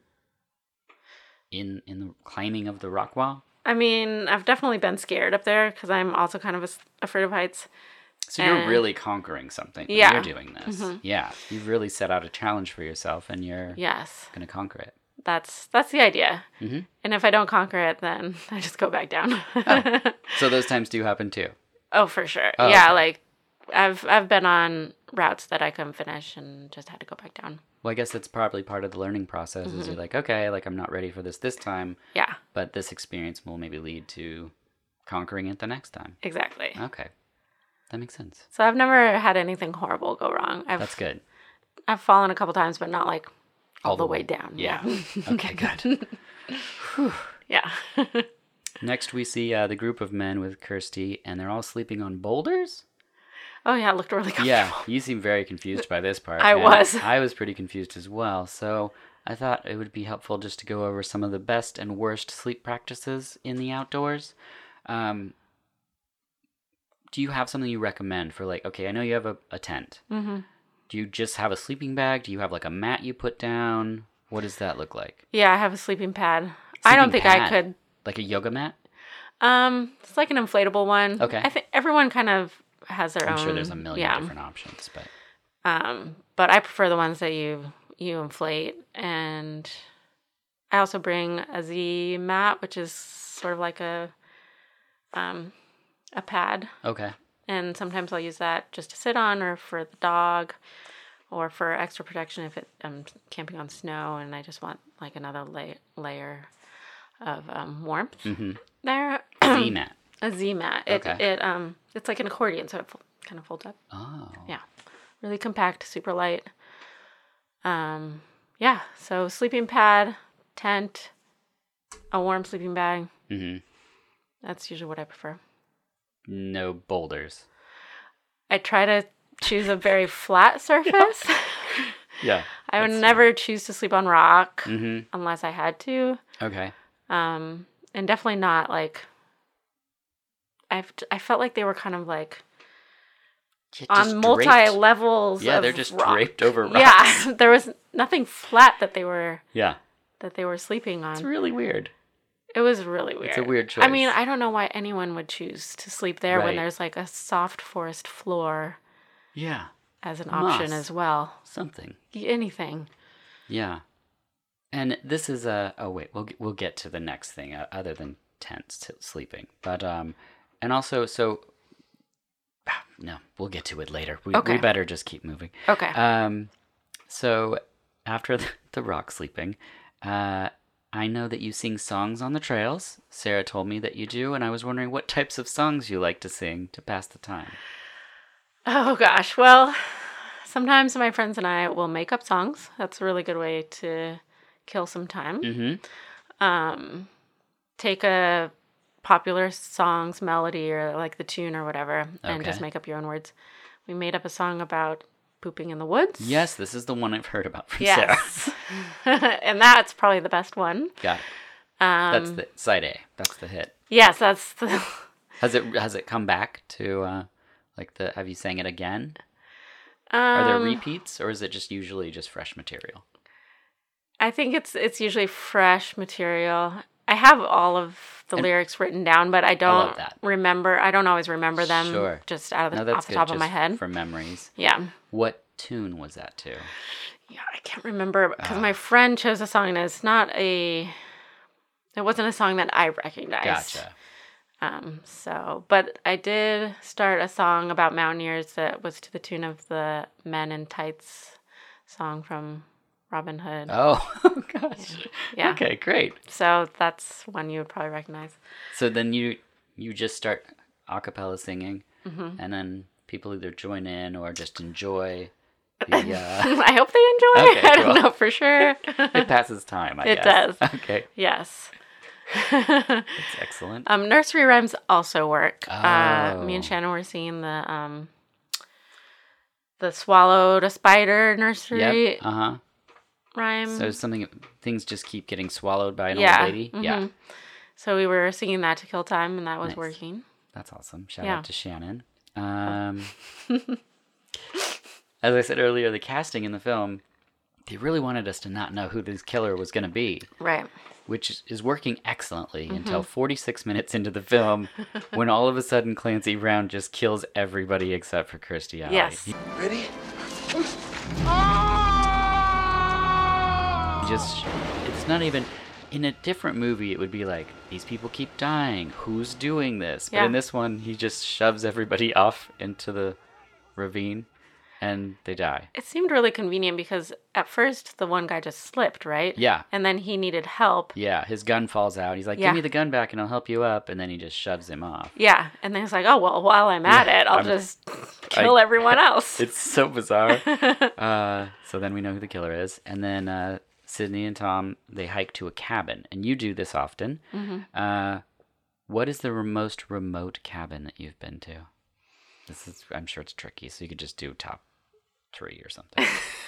in in the climbing of the rock wall? I mean, I've definitely been scared up there because I'm also kind of a, afraid of heights. So you're And- really conquering something when Yeah. you're doing this. Yeah. You've really set out a challenge for yourself, and you're Yes, going to conquer it. that's that's the idea. Mhm. And if I don't conquer it, then I just go back down. So those times do happen too. Oh, for sure. Oh, yeah, okay. like I've I've been on routes that I couldn't finish and just had to go back down. Well, I guess that's probably part of the learning process. Is you're like, okay, like I'm not ready for this this time, Yeah, but this experience will maybe lead to conquering it the next time. exactly. Okay, that makes sense. So I've never had anything horrible go wrong. I've That's good. I've fallen a couple times, but not like all, the way down. Yeah. Okay, good. Yeah. Next, we see uh, the group of men with Kirsty, and they're all sleeping on boulders. Oh yeah, it looked really comfortable. Yeah, you seem very confused by this part. I and was. I was pretty confused as well. So I thought it would be helpful just to go over some of the best and worst sleep practices in the outdoors. Um, do you have something you recommend for like, okay, I know you have a, a tent. Mm-hmm. Do you just have a sleeping bag? Do you have like a mat you put down? What does that look like? Yeah, I have a sleeping pad. I don't Sleeping think I pad? could. Like a yoga mat? Um, it's like an inflatable one. Okay. I think everyone kind of has their I'm own. sure there's a million yeah. different options, but Um, but I prefer the ones that you you inflate, and I also bring a Z mat, which is sort of like a um a pad, okay. and sometimes I'll use that just to sit on, or for the dog, or for extra protection if it, I'm camping on snow and I just want like another la- layer of um, warmth Mm-hmm. there. Z mat. A Z mat. It Okay. it um it's like an accordion, so it fo- kind of folds up. Oh. Yeah, really compact, super light. Um, yeah. So sleeping pad, tent, a warm sleeping bag. Mm-hmm. That's usually what I prefer. No boulders. I try to choose a very flat surface. Yeah. I would that's never choose to sleep on rock Mm-hmm. unless I had to. Okay. Um, and definitely not like. I've I felt like they were kind of like Yeah, just on multi draped. levels. Yeah, of they're just rock. draped over rocks. Yeah, there was nothing flat that they were Yeah. that they were sleeping on. It's really weird. It was really weird. It's a weird I mean, choice. I don't know why anyone would choose to sleep there Right. when there's like a soft forest floor Yeah. as an option Moss. as well. Something. Anything. Yeah. And this is a. Oh wait, we'll get- we'll get to the next thing uh, other than tents to sleeping, but um, and also so. ah, No, we'll get to it later. We Okay. we better just keep moving. Okay. Um, so after the, the rock sleeping, uh, I know that you sing songs on the trails. Sarah told me that you do, and I was wondering what types of songs you like to sing to pass the time. Oh gosh. Well, sometimes my friends and I will make up songs. That's a really good way to kill some time. Mm-hmm. Um, take a popular song's melody or like the tune or whatever, and just Okay. make up your own words. We made up a song about pooping in the woods. Yes, this is the one I've heard about from Sarah. Yes. And that's probably the best one. Got it. Um, That's the side A. That's the hit. Yes, that's the. Has it has it come back to uh, like the? Have you sang it again? Um, Are there repeats, or is it just usually just fresh material? I think it's it's usually fresh material. I have all of the And- lyrics written down, but I don't love that. remember. I don't always remember them Sure. just out of No, the, that's off the good, top of my just head. for memories. Yeah. What tune was that to? Yeah, I can't remember because Ah. my friend chose a song and it's not a. It wasn't a song that I recognized. Gotcha. Um. So, but I did start a song about mountaineers that was to the tune of the Men in Tights song from Robin Hood. Oh, gosh. Yeah. Okay, great. So that's one you would probably recognize. So then you you just start a cappella singing, Mm-hmm. and then people either join in or just enjoy the. Uh, I hope they enjoy Okay, it. I don't cool. know for sure. it passes time, I It guess. does. Okay, Yes. that's excellent. Um, nursery rhymes also work. Uh, me Oh. and Shannon were singing the um, the swallowed a spider nursery Yep. Uh huh. rhyme. So something things just keep getting swallowed by an Yeah, old lady. Yeah, mhm. So we were singing that to kill time, and that was Nice. working. that's awesome. Shout Yeah. out to Shannon. Um, as I said earlier, the casting in the film, they really wanted us to not know who this killer was going to be. Right. Which is working excellently Mm-hmm. until forty-six minutes into the film, when all of a sudden Clancy Brown just kills everybody except for Kirstie Alley. Yes. He Ready? just, it's not even, in a different movie, it would be like, these people keep dying. Who's doing this? But Yeah. in this one, he just shoves everybody off into the ravine and they die. It seemed really convenient because at first the one guy just slipped, right? Yeah. And then he needed help. Yeah, his gun falls out. He's like, Yeah. give me the gun back and I'll help you up. And then he just shoves him off. Yeah. And then he's like, oh, well, while I'm at Yeah, it, I'll I'm- just kill I- everyone else. It's so bizarre. uh, so then we know who the killer is. And then uh, Sydney and Tom, they hike to a cabin. And you do this often. Mm-hmm. Uh, what is the most remote cabin that you've been to? This is, I'm sure it's tricky, so you could just do top three or something.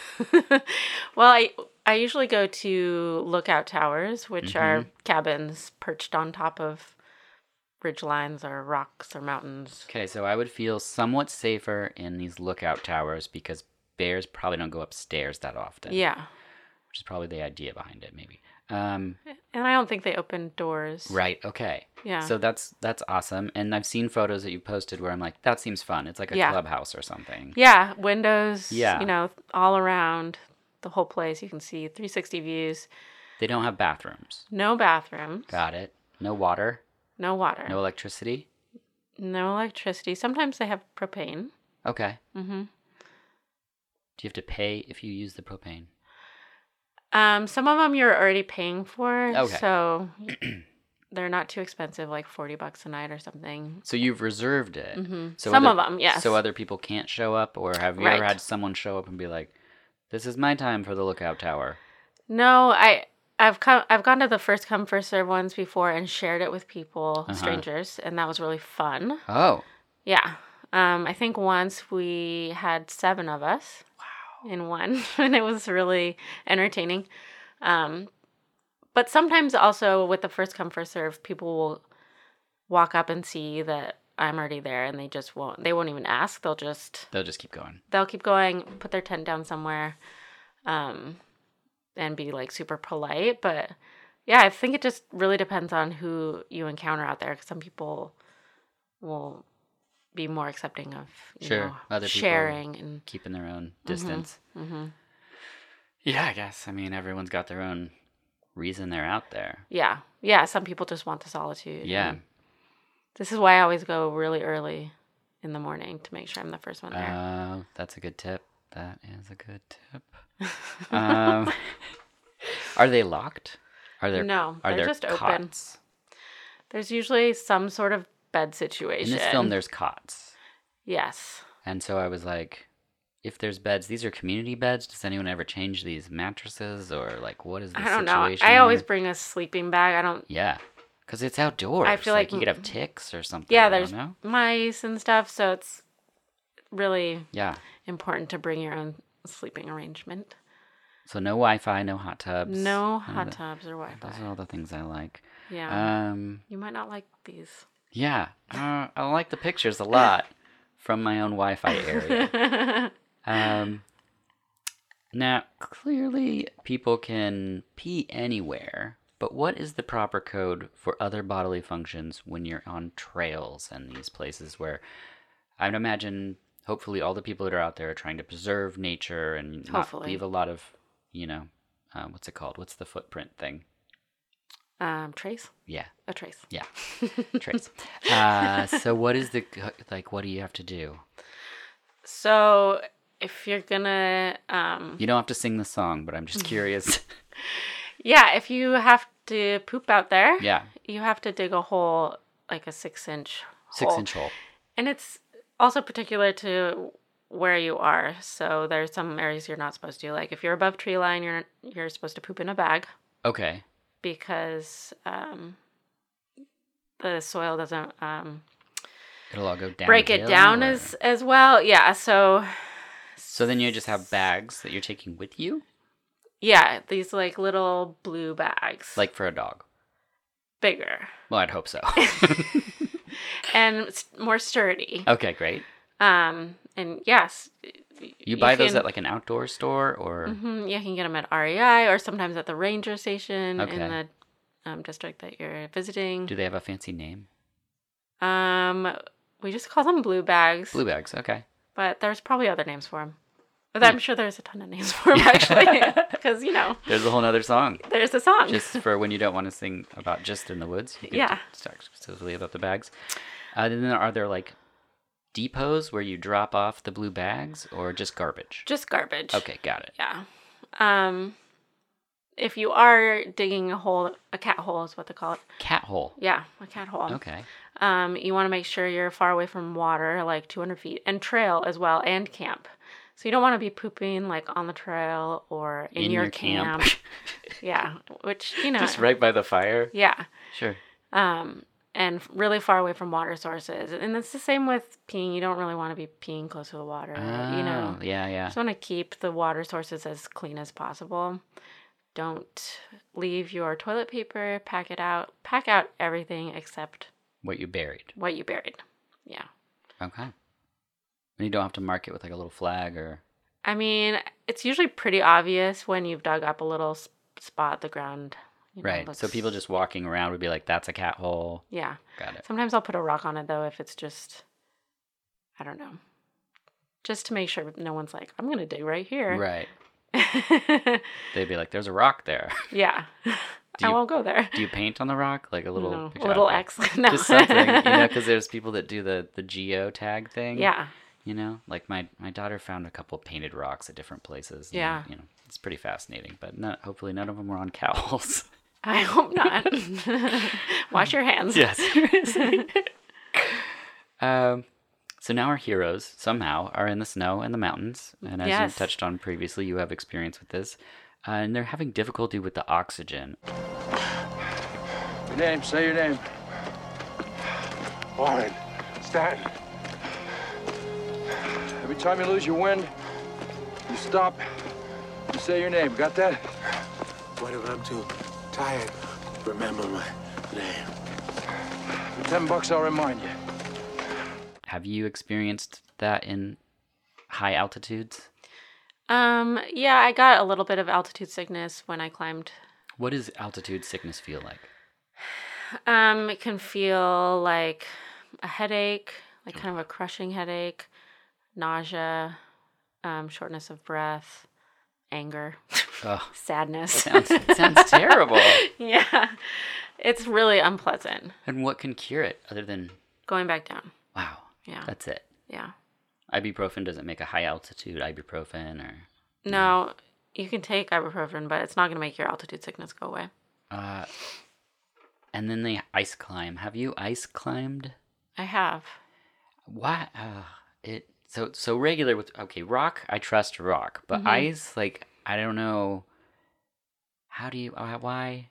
Well, I I usually go to lookout towers, which are Mm-hmm. cabins perched on top of ridge lines or rocks or mountains. Okay, so I would feel somewhat safer in these lookout towers because bears probably don't go upstairs that often. Yeah. Which is probably the idea behind it, maybe. Um, And I don't think they open doors. right, okay. Yeah. So that's that's awesome. And I've seen photos that you posted where I'm like, that seems fun. It's like a Yeah. clubhouse or something. Yeah, windows, Yeah. you know, all around the whole place. You can see three sixty views. They don't have bathrooms. No bathrooms. Got it. No water. No water. No electricity. No electricity. Sometimes they have propane. Okay. Mm-hmm. Do you have to pay if you use the propane? Um, some of them you're already paying for, Okay. so they're not too expensive, like forty bucks a night or something. So you've reserved it. Mm-hmm. So Some other- of them, yes. So other people can't show up, or have you ever Right. had someone show up and be like, "This is my time for the lookout tower"? No, I I've come I've gone to the first come first serve ones before and shared it with people, Uh-huh. strangers, and that was really fun. Oh, Yeah. Um, I think once we had seven of us. Wow. In one, and it was really entertaining. Um, but sometimes also with the first come first serve, people will walk up and see that I'm already there, and they just won't. They won't even ask. They'll just they'll just keep going. they'll keep going, put their tent down somewhere, um, and be like super polite. But yeah, I think it just really depends on who you encounter out there. 'Cause some people will be more accepting of you Sure, know, other people- sharing and Keeping their own distance. hmm Yeah, I guess. I mean, everyone's got their own reason they're out there. yeah, yeah. Some people just want the solitude. Yeah. and this is why I always go really early in the morning to make sure I'm the first one there. Uh, that's a good tip. That is a good tip. um, are they locked? Are there No, Are they're there just open. cots? There's usually some sort of bed situation. In this film, there's cots, yes. and so I was like, if there's beds, these are community beds. Does anyone ever change these mattresses, or like, what is the I don't know. situation? I always here? bring a sleeping bag. I don't. Yeah, because it's outdoors. I feel like- you could have ticks or something. Yeah, I there's don't know. mice and stuff, so it's really Yeah. important to bring your own sleeping arrangement. So no Wi-Fi, no hot tubs. No none hot of the- tubs or Wi-Fi. Those are all the things I like. Yeah. Um. you might not like these. Yeah. Uh, I like the pictures a lot from my own Wi-Fi area. Um. Now, clearly people can pee anywhere, but what is the proper code for other bodily functions when you're on trails and these places where I'd imagine hopefully all the people that are out there are trying to preserve nature and not Hopefully. leave a lot of, you know, uh, what's it called? What's the footprint thing? Um, trace? Yeah. A trace. Yeah. Trace. Uh, so what is the, like, what do you have to do? So if you're gonna, um, You don't have to sing the song, but I'm just curious. yeah, if you have to poop out there, Yeah. you have to dig a hole, like a six inch hole. Six inch hole. And it's also particular to where you are. So there's some areas you're not supposed to. Like if you're above tree line, you're you're supposed to poop in a bag Okay. because um, the soil doesn't um, It'll all go down. break it down as as well. Yeah. So So then you just have bags that you're taking with you? yeah, these like little blue bags, Like for a dog. bigger Well, I'd hope so. and s- more sturdy. Okay, great. Um, and yes, You buy those can- at like an outdoor store or Mhm, you can get them at R E I or sometimes at the ranger station Okay. in the um, district that you're visiting. do they have a fancy name? Um, we just call them blue bags, Blue bags, okay. but there's probably other names for them. But Hmm. I'm sure there's a ton of names for them actually, because you know There's a whole nother song. there's a song. Just for when you don't want to sing about just in the woods. You can Yeah. t- talk specifically about the bags. Uh, then are there like depots where you drop off the blue bags or just garbage? Just garbage. Okay, got it. Yeah. Um, if you are digging a hole, a cat hole is what they call it. Cat hole. Yeah, a cat hole. Okay. Um, you want to make sure you're far away from water, like two hundred feet, and trail as well, and camp. So you don't want to be pooping like on the trail or in, In your, your camp. camp. Yeah, which you know. Just right by the fire? Yeah. Sure. Um, and really far away from water sources, and it's the same with peeing. You don't really want to be peeing close to the water. you know. Oh, yeah, yeah. Just want to keep the water sources as clean as possible. Don't leave your toilet paper. Pack it out. Pack out everything except What you buried. what you buried. Yeah. Okay. And you don't have to mark it with like a little flag or. I mean, it's usually pretty obvious when you've dug up a little s- spot the ground. You know, Right. So looks- people just walking around would be like, that's a cat hole. Yeah. Got it. Sometimes I'll put a rock on it though if it's just, I don't know, just to make sure no one's like, I'm gonna dig right here. Right. They'd be like, there's a rock there. Yeah. I you- won't go there. Do you paint on the rock? Like a little No, picture? a little Okay. X. No. Just something, you know, because there's people that do the, the geo tag thing. Yeah. You know, like my, my daughter found a couple painted rocks at different places. and, Yeah. You know, it's pretty fascinating, but not, hopefully none of them were on cow holes. I hope not. Wash your hands. Yes. um, so now our heroes somehow are in the snow and the mountains, and as Yes. you touched on previously, you have experience with this, uh, and they're having difficulty with the oxygen. Your name, say your name. Warren. Stanton. Every time you lose your wind, you stop, you say your name. Got that? What if I'm too tired? Remember my name. For ten bucks, I'll remind you. Have you experienced that in high altitudes? Um, yeah, I got a little bit of altitude sickness when I climbed. What does altitude sickness feel like? Um, it can feel like a headache, like kind of a crushing headache, nausea, um, shortness of breath, anger, Ugh. sadness. Sounds, sounds terrible. Yeah, it's really unpleasant. And what can cure it other than, Going back down. wow, Yeah. that's it? Yeah. Ibuprofen doesn't make a high altitude ibuprofen or... No, you can take ibuprofen, but it's not going to make your altitude sickness go away. Uh, and then the ice climb. Have you ice climbed? I have. Why? Uh, it so so regular with okay rock. I trust rock, but Mhm. ice like I don't know. How do you? Uh, why?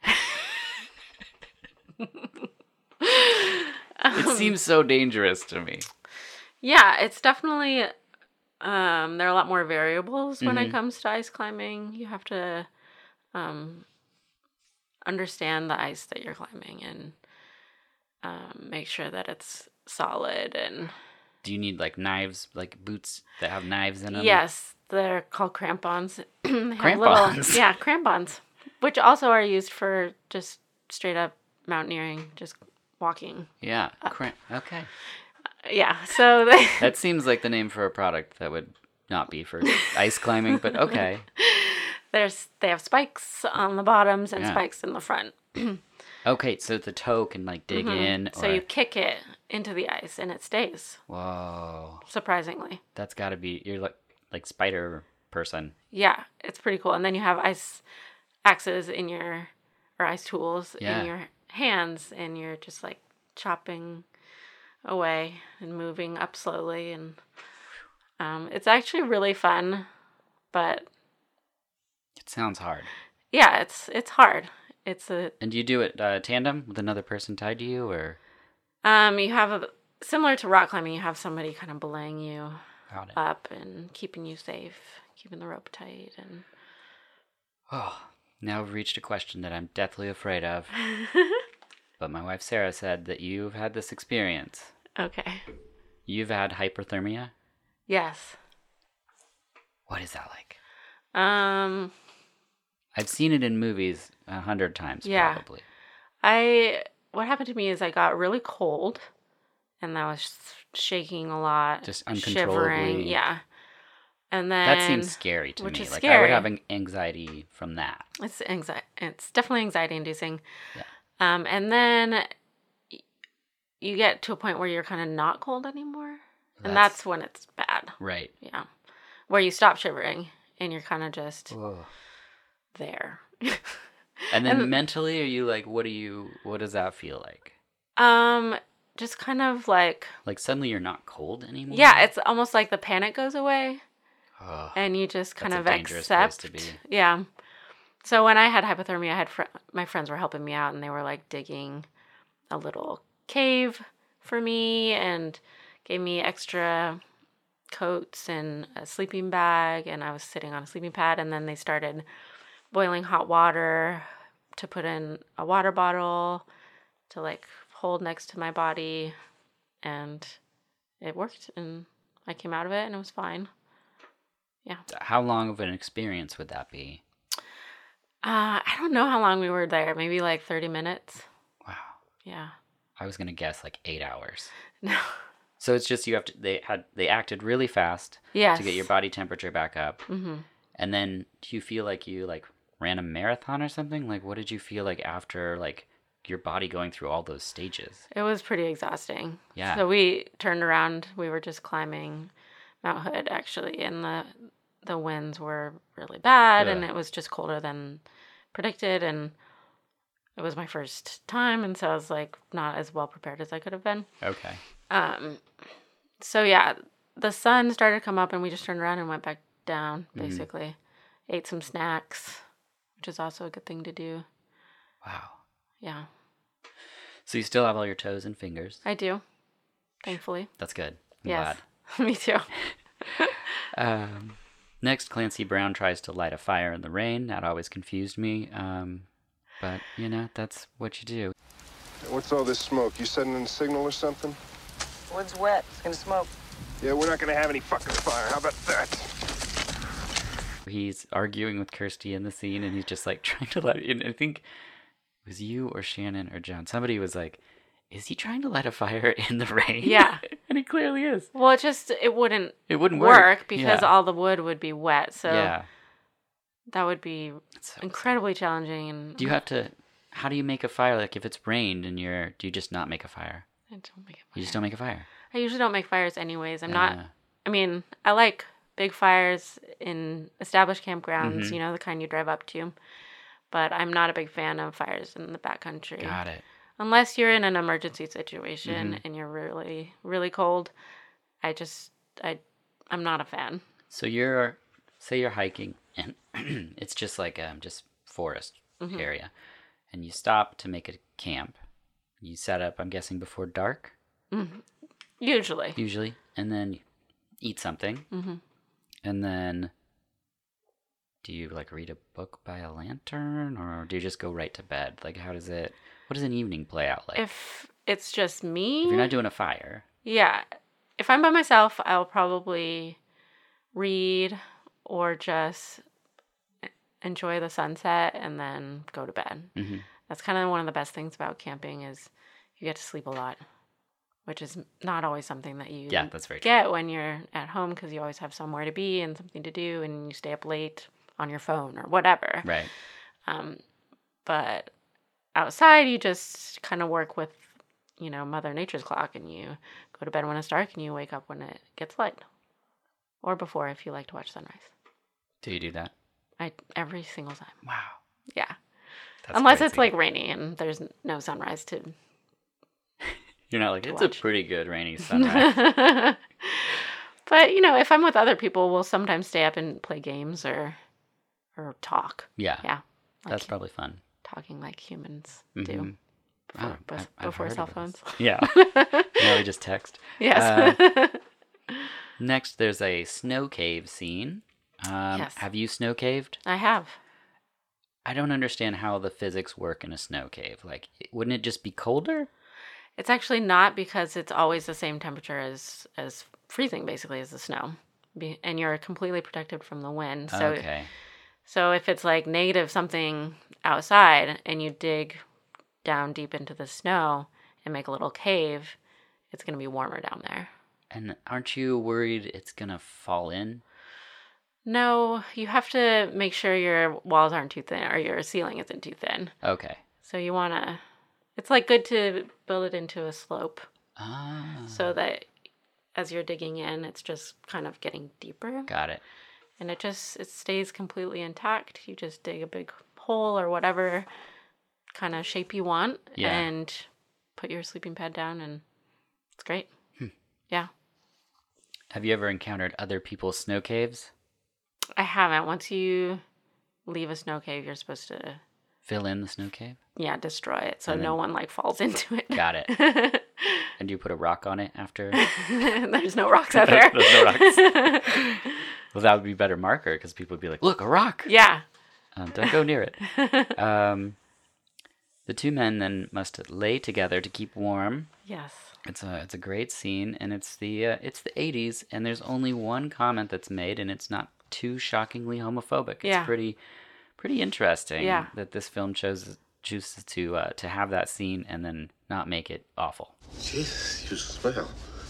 It seems so dangerous to me. Yeah, it's definitely um there are a lot more variables when Mhm. it comes to ice climbing. You have to um understand the ice that you're climbing and um make sure that it's solid and Do you need like knives, like boots that have knives in them? Yes, they're called crampons. They have Crampons? Little, yeah, crampons, which also are used for just straight up mountaineering, just walking. Yeah. Cramp. Okay. Yeah, so they, That seems like the name for a product that would not be for ice climbing, but okay. there's they have spikes on the bottoms and Yeah. spikes in the front. Okay, so the toe can like dig in. So or... you kick it into the ice and it stays, Whoa. surprisingly. That's got to be, you're like, like spider person. Yeah, it's pretty cool. And then you have ice axes in your, or ice tools Yeah. in your hands, and you're just like chopping away and moving up slowly. And um, it's actually really fun, but It sounds hard. yeah, it's it's hard. It's a And do you do it uh, tandem with another person tied to you, or? um, you have a similar to rock climbing. You have somebody kind of belaying you Got it. up and keeping you safe, keeping the rope tight, and Oh, now we've reached a question that I'm deathly afraid of. But my wife Sarah said that you've had this experience. okay, You've had hyperthermia. yes. What is that like? Um, I've seen it in movies a hundred times, Yeah. probably. I what happened to me is I got really cold, and I was shaking a lot, Just shivering, uncontrollably. yeah. And then That seems scary to which me. is Like I would scary. have an- anxiety from that. It's anxiety. It's definitely anxiety inducing. Yeah. Um, and then y- you get to a point where you're kind of not cold anymore, and That's- that's when it's bad. Right. Yeah, where you stop shivering and you're kind of just Whoa. there. And then And- mentally, are you like, what do you, what does that feel like? um, just kind of like Like suddenly you're not cold anymore? yeah, it's almost like the panic goes away. Oh, And you just kind That's of a dangerous place accept. to be. Yeah. So when I had hypothermia, I had fr- my friends were helping me out, and they were like digging a little cave for me and gave me extra coats and a sleeping bag, and I was sitting on a sleeping pad, and then they started boiling hot water to put in a water bottle to like hold next to my body, and it worked, and I came out of it and it was fine. how long of an experience would that be? Uh, I don't know how long we were there. Maybe like thirty minutes. Wow. Yeah. I was gonna guess like eight hours. No. So it's just you have to. They had they acted really fast Yes. to get your body temperature back up, Mm-hmm. and then do you feel like you like ran a marathon or something? Like what did you feel like after like your body going through all those stages? It was pretty exhausting. Yeah. So we turned around. We were just climbing Mount Hood actually, and the the winds were really bad, and Ugh. it was just colder than predicted, and it was my first time, and so I was like not as well prepared as I could have been. Okay. Um, so yeah, the sun started to come up, and we just turned around and went back down. Basically, ate some snacks, which is also a good thing to do. Wow. Yeah, So you still have all your toes and fingers. I do. Thankfully, That's good. I'm yes, me too. glad. Um, next, Clancy Brown tries to light a fire in the rain. That always confused me. Um, but you know, that's what you do. What's all this smoke? You setting in a signal or something? Wood's wet. It's gonna smoke. Yeah, we're not gonna have any fucking fire. How about that? He's arguing with Kirsty in the scene, and he's just like trying to let. And I think it was you or Shannon or John. Somebody was like, "Is he trying to light a fire in the rain?" Yeah. And he clearly is. Well, it just it wouldn't It wouldn't work, work, because yeah. all the wood would be wet. So Yeah. that would be It's so incredibly challenging. And Do you have to? How do you make a fire? Like if it's rained and you're, do you just not make a fire? I don't make a You fire. just don't make a fire. I usually don't make fires anyways. I'm not. Uh, I mean, I like big fires in established campgrounds. Mhm. You know, the kind you drive up to. But I'm not a big fan of fires in the backcountry. Got it. Unless you're in an emergency situation Mhm. and you're really, really cold. I just, I, I'm not a fan. So you're, say you're hiking and it's just like um just forest Mhm. area, and you stop to make a camp. You set up, I'm guessing, before dark Usually. usually, and then eat something, hmm and then do you like read a book by a lantern, or do you just go right to bed? Like how does it? What does an evening play out like? If it's just me, If you're not doing a fire, yeah. if I'm by myself, I'll probably read or just enjoy the sunset and then go to bed. Mm-hmm. That's kind of one of the best things about camping is you get to sleep a lot, which is not always something that you Yeah, that's very get when you're at home because you always have somewhere to be and something to do and you stay up late on your phone or whatever. Right. Um, but outside, you just kind of work with, you know, Mother Nature's clock and you go to bed when it's dark and you wake up when it gets light. Or before if you like to watch sunrise. Do you do that? I every single time. Wow. Yeah. That's Unless crazy. it's like rainy and there's no sunrise to You're not like, to it's watch. a pretty good rainy sunrise. But, you know, if I'm with other people, we'll sometimes stay up and play games or or talk. Yeah. Yeah. Like That's probably fun. talking like humans Mhm. do before, Oh, bes- I've- I've before heard cell of phones. those. Yeah. Now we just text. Yes. Uh, next, there's a snow cave scene. Um, Yes. Have you snow caved? I have. I don't understand how the physics work in a snow cave. Like, wouldn't it just be colder? It's actually not because it's always the same temperature as as freezing, basically, as the snow. Be, and you're completely protected from the wind. So, Okay. so if it's like negative something outside and you dig down deep into the snow and make a little cave, it's going to be warmer down there. And aren't you worried it's going to fall in? No, you have to make sure your walls aren't too thin or your ceiling isn't too thin. Okay. So you want to, it's like good to build it into a slope Ah. so that as you're digging in, it's just kind of getting deeper. Got it. And it just, it stays completely intact. You just dig a big hole or whatever kind of shape you want Yeah. and put your sleeping pad down and it's great. Hmm. Yeah. Have you ever encountered other people's snow caves? I haven't. Once you leave a snow cave, you're supposed to, Fill in the snow cave? yeah, destroy it so And no then- one like falls into it. Got it. And do you put a rock on it after? There's no rocks out there. There's no rocks. Well, that would be a better marker because people would be like, look, a rock. Yeah. Um, don't go near it. Um, the two men then must lay together to keep warm. Yes. It's a it's a great scene, and it's the uh, it's the eighties, and there's only one comment that's made, and it's not too shockingly homophobic. It's Yeah. pretty pretty interesting Yeah. that this film chose chooses to uh, to have that scene and then not make it awful. Jesus, you smell.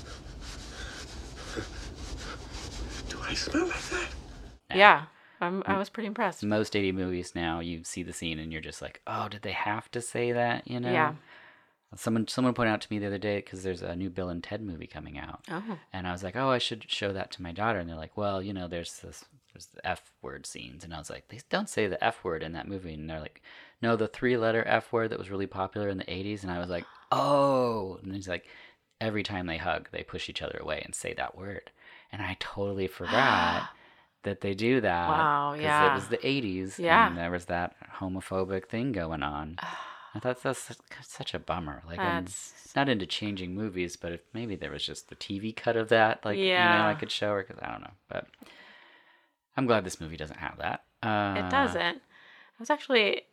Do I smell like that? Yeah. I'm, I was pretty impressed. Most eighty movies now, you see the scene and you're just like, oh, did they have to say that? You know? Yeah. Someone someone pointed out to me the other day because there's a new Bill and Ted movie coming out, Oh. and I was like, oh, I should show that to my daughter, and they're like, well, you know, there's this there's the F word scenes, and I was like, they don't say the F word in that movie, and they're like, no, the three letter F word that was really popular in the eighties, and I was like, oh, and he's like, every time they hug, they push each other away and say that word, and I totally forgot that they do that. Wow, 'cause yeah. it was the eighties, Yeah. and there was that homophobic thing going on. I thought that's such- such a bummer. Like, I'm That's, not into changing movies, but if maybe there was just the T V cut of that, like, you know, Yeah. I could show her, because I don't know. But I'm glad this movie doesn't have that. Uh, it doesn't. I was actually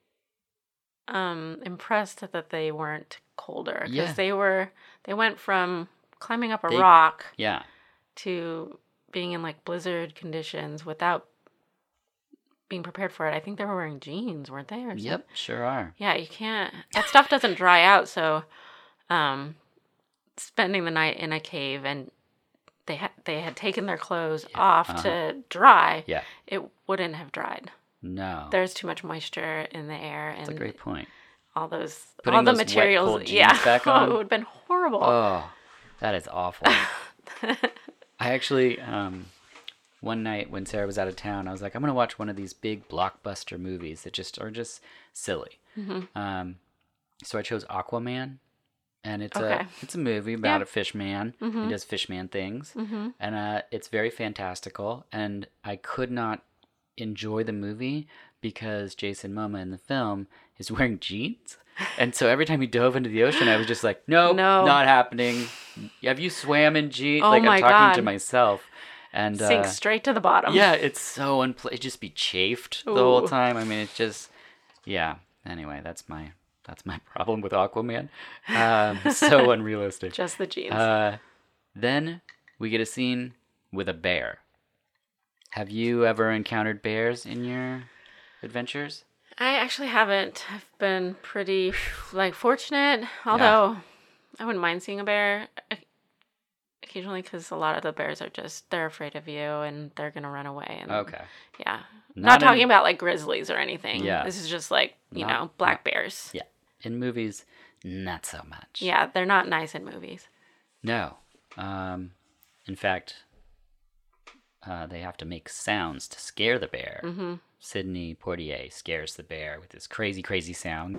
um, impressed that they weren't colder because Yeah. they were, they went from climbing up a They- rock Yeah. to being in like blizzard conditions without being prepared for it. I think they were wearing jeans, weren't they? Or Yep, sure are. Yeah, you can't. That stuff doesn't dry out. So, um, spending the night in a cave and they had they had taken their clothes off uh-huh. to dry. Yeah. It wouldn't have dried. No. There's too much moisture in the air, That's a and great point. all those Putting all the those wet, materials. cold jeans yeah, back oh, on? it would have been horrible. Oh, that is awful. I actually, um, one night when Sarah was out of town, I was like, I'm going to watch one of these big blockbuster movies that just are just silly. Mm-hmm. Um, so I chose Aquaman, and it's Okay. a it's a movie about Yeah. a fish man. Mhm. He does fish man things, Mm-hmm. and uh, it's very fantastical. And I could not enjoy the movie because Jason Momoa in the film is wearing jeans. And so every time he dove into the ocean, I was just like, nope, No. not happening. Have you swam in jeans? Oh like, my I'm talking to God. myself. And Sink uh, straight to the bottom. yeah, it's so unpl- it just be chafed the whole Ooh. time. I mean, it's just, yeah. Anyway, that's my that's my problem with Aquaman. Um, so unrealistic. Just the jeans. Uh, Then we get a scene with a bear. Have you ever encountered bears in your adventures? I actually haven't. I've been pretty, like, fortunate. Although, yeah. I wouldn't mind seeing a bear occasionally because a lot of the bears are just, they're afraid of you and they're going to run away. And, okay. Yeah. Not, Not talking in, about, like, grizzlies or anything. Yeah. This is just, like, you not, know, black not, bears. Yeah. In movies, not so much. Yeah, they're not nice in movies. No. Um, in fact, uh, they have to make sounds to scare the bear. Mm-hmm. Sidney Poitier scares the bear with his crazy, crazy sound.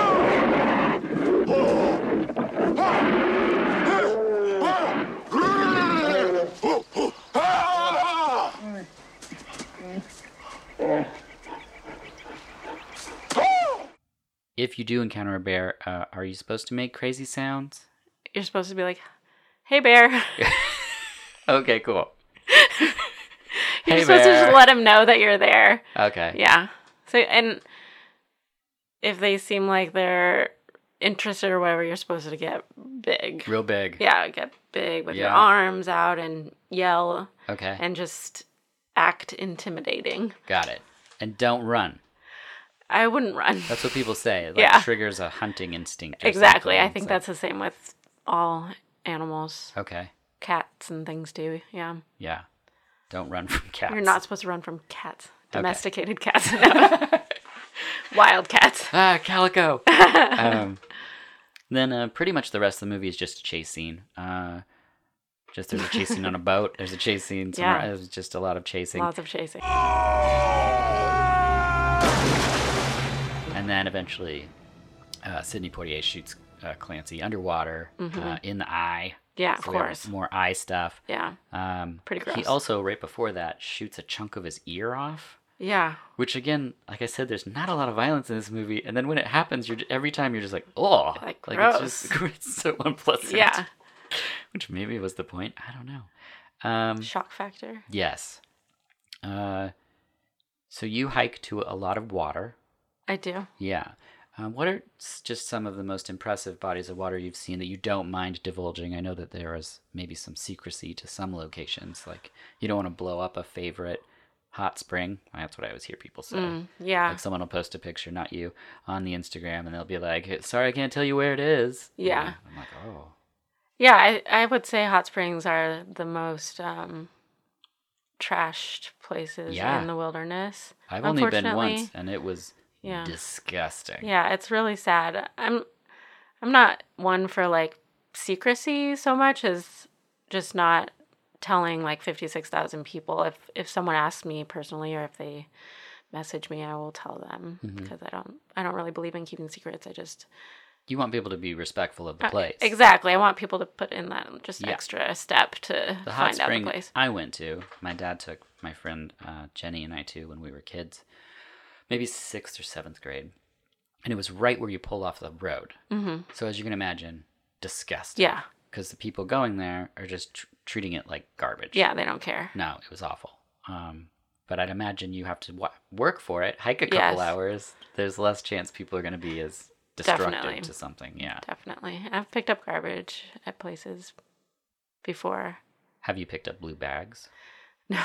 If you do encounter a bear, uh, are you supposed to make crazy sounds? You're supposed to be like, "Hey, bear." Okay, cool. You're hey, supposed bear. to just let them know that you're there. Okay. Yeah. So, and if they seem like they're interested or whatever, you're supposed to get big. Real big. Yeah, get big with yeah. your arms out and yell. Okay. And just act intimidating. Got it. And don't run. I wouldn't run. That's what people say. It like yeah. triggers a hunting instinct. Or exactly. something. I think so. that's the same with all animals. Okay. Cats and things too. Yeah. Yeah. Don't run from cats. You're not supposed to run from cats. Domesticated okay. cats. Wild cats. Ah, Calico. um, then uh, pretty much the rest of the movie is just a chase scene. Uh, just there's a chase scene on a boat. There's a chase scene. Somewhere. Yeah. There's just a lot of chasing. Lots of chasing. And then eventually, uh, Sidney Poitier shoots uh, Clancy underwater mm-hmm. uh, in the eye. Yeah, so of course. More eye stuff. Yeah. Um, Pretty gross. He also, right before that, shoots a chunk of his ear off. Yeah. Which, again, like I said, there's not a lot of violence in this movie. And then when it happens, you're every time you're just like, oh. Like, gross. Like it's just it's so unpleasant. Yeah. Which maybe was the point. I don't know. Um, Shock factor. Yes. Uh, so you hike to a lot of water. I do. Yeah. Um, what are just some of the most impressive bodies of water you've seen that you don't mind divulging? I know that there is maybe some secrecy to some locations. Like, you don't want to blow up a favorite hot spring. That's what I always hear people say. Mm, yeah. Like, someone will post a picture, not you, on the Instagram, and they'll be like, sorry, I can't tell you where it is. Yeah. And I'm like, oh. Yeah, I, I would say hot springs are the most um, trashed places yeah. in the wilderness. I've only been once, and it was... Yeah. Disgusting. Yeah, it's really sad. I'm I'm not one for like secrecy so much as just not telling like fifty-six thousand people. If if someone asks me personally or if they message me, I will tell them mm-hmm. because I don't I don't really believe in keeping secrets. I just You want people to be respectful of the place. Uh, exactly. I want people to put in that just yeah. extra step to the hot find out spring the place. I went to, my dad took my friend uh, Jenny and I to when we were kids. Maybe sixth or seventh grade. And it was right where you pull off the road. Mm-hmm. So as you can imagine, disgusting. Yeah. Because the people going there are just tr- treating it like garbage. Yeah, they don't care. No, it was awful. Um, but I'd imagine you have to w- work for it, hike a couple yes. hours. There's less chance people are going to be as destructive Definitely. to something. Yeah. Definitely. I've picked up garbage at places before. Have you picked up blue bags? No.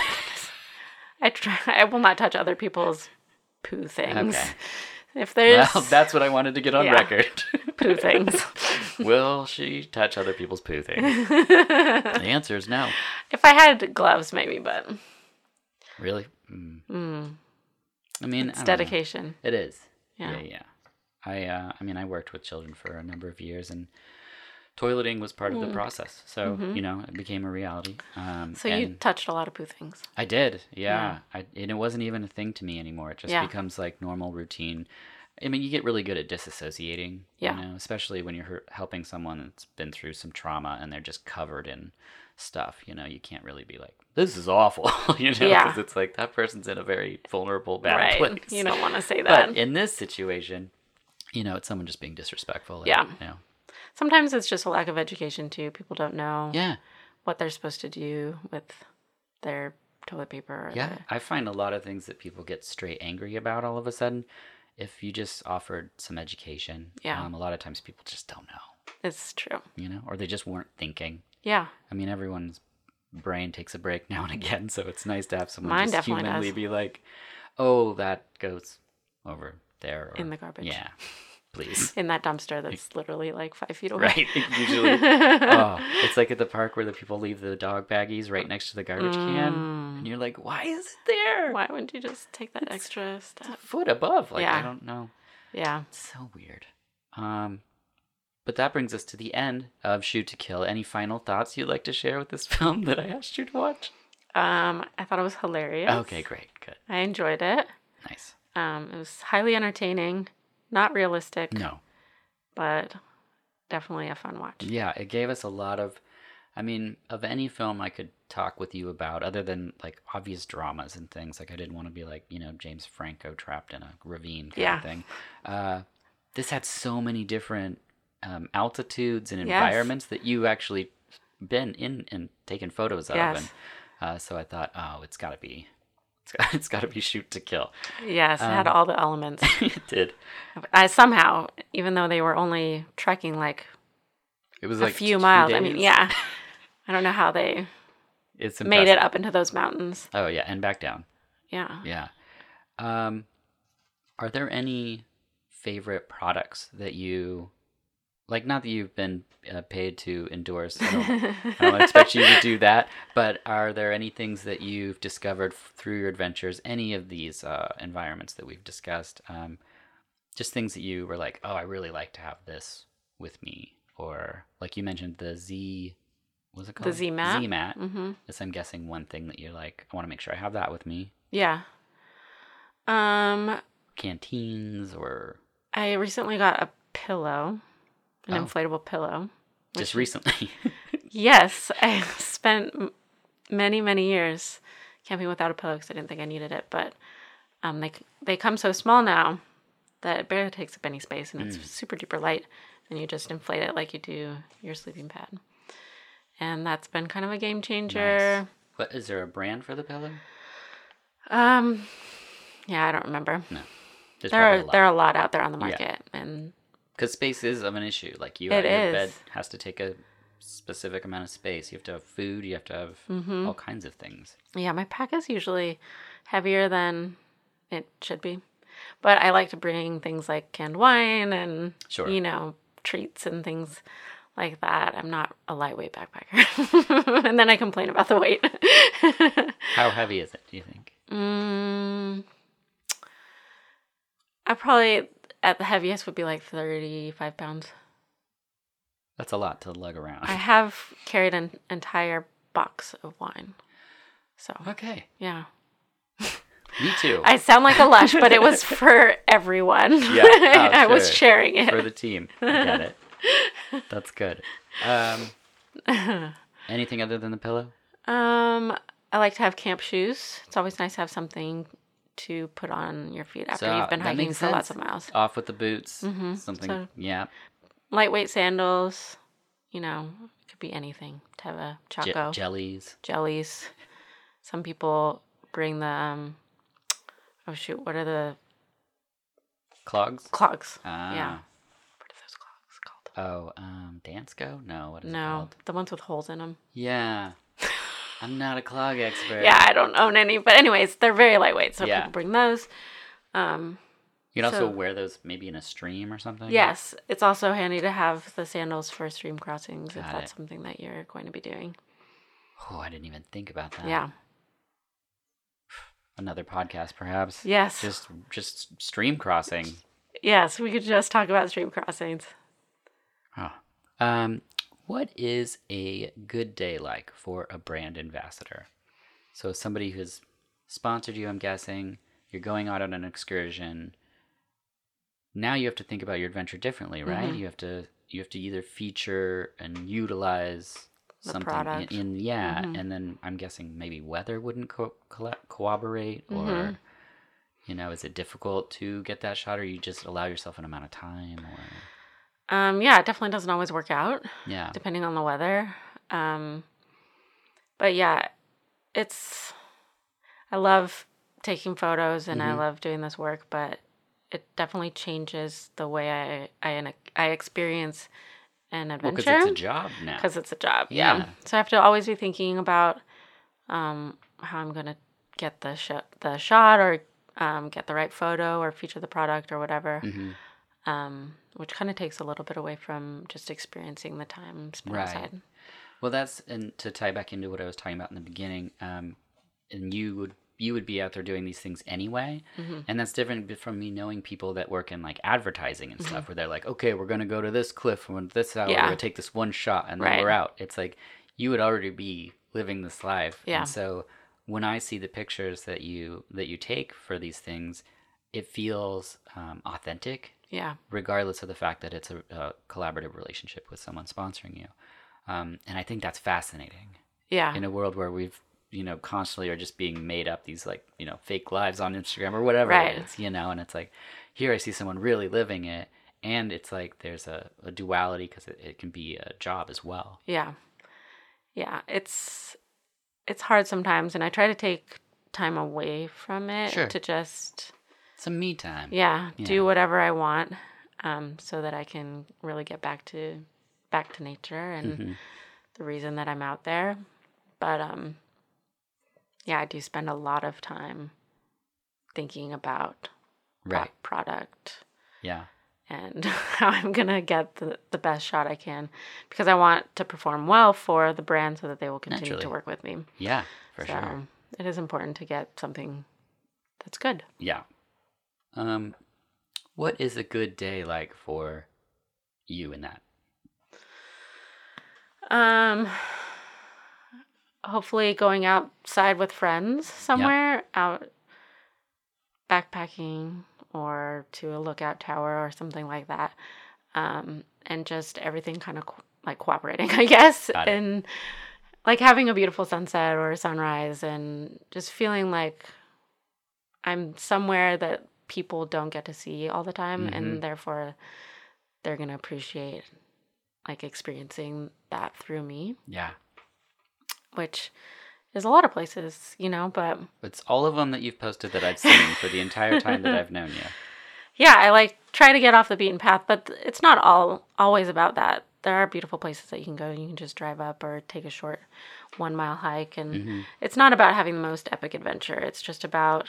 I try. I will not touch other people's poo things. Okay. If there's... Well, that's what I wanted to get on yeah. record. Poo things. Will she touch other people's poo things? The answer is no. If I had gloves, maybe, but... Really? Mm. Mm. I mean, it's I don't dedication. know. It is. Yeah. Yeah, yeah. I, uh, I mean, I worked with children for a number of years, and toileting was part of the process. So, mm-hmm. you know, it became a reality. Um, so you touched a lot of poo things. I did, yeah. yeah. I, and it wasn't even a thing to me anymore. It just yeah. becomes like normal routine. I mean, you get really good at disassociating, yeah. you know, especially when you're helping someone that's been through some trauma and they're just covered in stuff. You know, you can't really be like, this is awful, you know, because yeah. it's like that person's in a very vulnerable, bad right. place. You don't want to say that. But in this situation, you know, it's someone just being disrespectful. And, yeah. You know, sometimes it's just a lack of education, too. People don't know yeah. what they're supposed to do with their toilet paper. Or yeah, their... I find a lot of things that people get straight angry about all of a sudden. If you just offered some education, yeah. um, a lot of times people just don't know. It's true. You know, or they just weren't thinking. Yeah. I mean, everyone's brain takes a break now and again, so it's nice to have someone Mine just definitely humanly does. be like, oh, that goes over there. Or, In the garbage. Yeah, please. In that dumpster that's literally like five feet away. Right, usually. Oh, it's like at the park where the people leave the dog baggies right next to the garbage Mm. can, and you're like, why is it there? Why wouldn't you just take that extra It's a step? foot above. Like, Yeah. I don't know. Yeah. It's so weird. Um, but that brings us to the end of Shoot to Kill. Any final thoughts you'd like to share with this film that I asked you to watch? Um, I thought it was hilarious. Okay, great, good, I enjoyed it. nice. Um, it was highly entertaining, not realistic, No, but definitely a fun watch. yeah, it gave us a lot of. I mean, of any film I could talk with you about, other than like obvious dramas and things, like I didn't want to be like, you know, James Franco trapped in a ravine kind Yeah. of thing. Uh, this had so many different um, altitudes and Yes. environments that you actually been in and taken photos of. Yes. And uh, so I thought, oh, it's got to be, it's got, it's got to be Shoot to Kill. Yes, it had Um, all the elements. It did. I somehow, even though they were only trekking like It was a like few two miles, I mean, days. yeah. I don't know how they It's made it impressive. up into those mountains. Oh yeah, and back down. Yeah. Yeah. Um, are there any favorite products that you like? Not that you've been uh, paid to endorse. I don't, I don't expect you to do that. But are there any things that you've discovered f- through your adventures? Any of these uh, environments that we've discussed? Um, just things that you were like, oh, I really like to have this with me, or like you mentioned the Z. What was it called? The Z mat. Z mat. Mm-hmm. Is I'm guessing one thing that you're like, I want to make sure I have that with me. Yeah. Um, Canteens or I recently got a pillow, an Oh. inflatable pillow. just recently. Yes, I spent m- many, many years camping without a pillow because I didn't think I needed it. But um, they they come so small now that it barely takes up any space, and it's Mm. super duper light. And you just inflate it like you do your sleeping pad. And that's been kind of a game changer. Nice. What is there a brand for the pillow? Um, yeah, I don't remember. No. There's There are probably a lot. there are a lot out there on the Yeah. market, and Because space is of an issue. Like you, It your is. bed has to take a specific amount of space. You have to have food. You have to have Mm-hmm. all kinds of things. yeah, my pack is usually heavier than it should be. But I like to bring things like canned wine and, Sure. you know, treats and things like that. I'm not a lightweight backpacker. And then I complain about the weight. How heavy is it? Do you think? mm, I probably, at the heaviest, would be like thirty-five pounds. That's a lot to lug around. I have carried an entire box of wine. So, Okay. yeah. Me too. I sound like a lush, but it was for everyone. Yeah, oh, I was sure. sharing it. For the team. I get it. That's good. Um, anything other than the pillow? Um, I like to have camp shoes. It's always nice to have something to put on your feet after So, you've been that hiking makes for lots sense. of miles. Off with the boots. Mhm. Something. So- yeah. Lightweight sandals. You know, it could be anything. Teva, Je- Choco, jellies. jellies. Some people bring the um. Oh shoot! What are the Clogs. clogs? Ah. Yeah. What are those clogs called? Oh, um, Dansko? No, what is it No, called? the ones with holes in them. Yeah. I'm not a clog expert. Yeah, I don't own any, but anyways, they're very lightweight, so Yeah. people bring those. Um, You can also so- wear those maybe in a stream or something? yes, it's also handy to have the sandals for stream crossings if Got that's it. something that you're going to be doing. Oh, I didn't even think about that. Yeah. Another podcast, perhaps. Yes. Just, just stream crossing. Yes, we could just talk about stream crossings. Oh. Um, what is a good day like for a brand ambassador? So somebody who's sponsored you, I'm guessing, you're going out on an excursion. Now you have to think about your adventure differently, right? Mhm. You have to you have to either feature and utilize The something product. in, in yeah, Mhm. and then I'm guessing maybe weather wouldn't co- colla- cooperate, or Mhm. you know, is it difficult to get that shot, or you just allow yourself an amount of time, or Um, yeah, it definitely doesn't always work out, yeah, depending on the weather. Um, but yeah, it's, I love taking photos and I Mhm. love doing this work, but it definitely changes the way I, I, I experience and Well, adventure. because it's a job now. Because it's a job, yeah. Yeah. So I have to always be thinking about um, how I'm going to get the, sh- the shot or um, get the right photo or feature the product or whatever, Mm-hmm. um, which kind of takes a little bit away from just experiencing the time spent Right. outside. Well, that's, and to tie back into what I was talking about in the beginning, um, and you would you would be out there doing these things anyway, Mm-hmm. and that's different from me knowing people that work in like advertising and stuff, where they're like, okay, we're gonna go to this cliff, we're gonna this hour, Yeah. we're gonna take this one shot, and then Right. we're out. It's like you would already be living this life, Yeah. and so when I see the pictures that you that you take for these things, it feels um, authentic, Yeah. regardless of the fact that it's a, a collaborative relationship with someone sponsoring you. Um, and I think that's fascinating Yeah. in a world where we've, you know, constantly are just being made up these like, you know, fake lives on Instagram or whatever Right. it is, you know, and it's like, here I see someone really living it. And it's like there's a, a duality because it, it can be a job as well. Yeah. Yeah. It's it's hard sometimes, and I try to take time away from it Sure. to just Some me time. yeah, Yeah. do whatever I want, um, so that I can really get back to back to nature and Mm-hmm. the reason that I'm out there. But um, yeah, I do spend a lot of time thinking about pro- Right. product Yeah. and how I'm gonna get the, the best shot I can, because I want to perform well for the brand so that they will continue Naturally. to work with me. Yeah, for so sure. it is important to get something that's good. Yeah. Um, what is a good day like for you in that? Um, hopefully going outside with friends somewhere, out backpacking or to a lookout tower or something like that. Um, and just everything kind of co- like cooperating, I guess, Got it. and like having a beautiful sunset or a sunrise and just feeling like I'm somewhere that people don't get to see all the time, Mhm. and therefore they're going to appreciate like experiencing that through me, Yeah. which is a lot of places, you know, but It's all of them that you've posted that I've seen for the entire time that I've known you. yeah, I like try to get off the beaten path, but it's not all always about that. There are beautiful places that you can go. You can just drive up or take a short one mile hike, and Mm-hmm. it's not about having the most epic adventure. It's just about,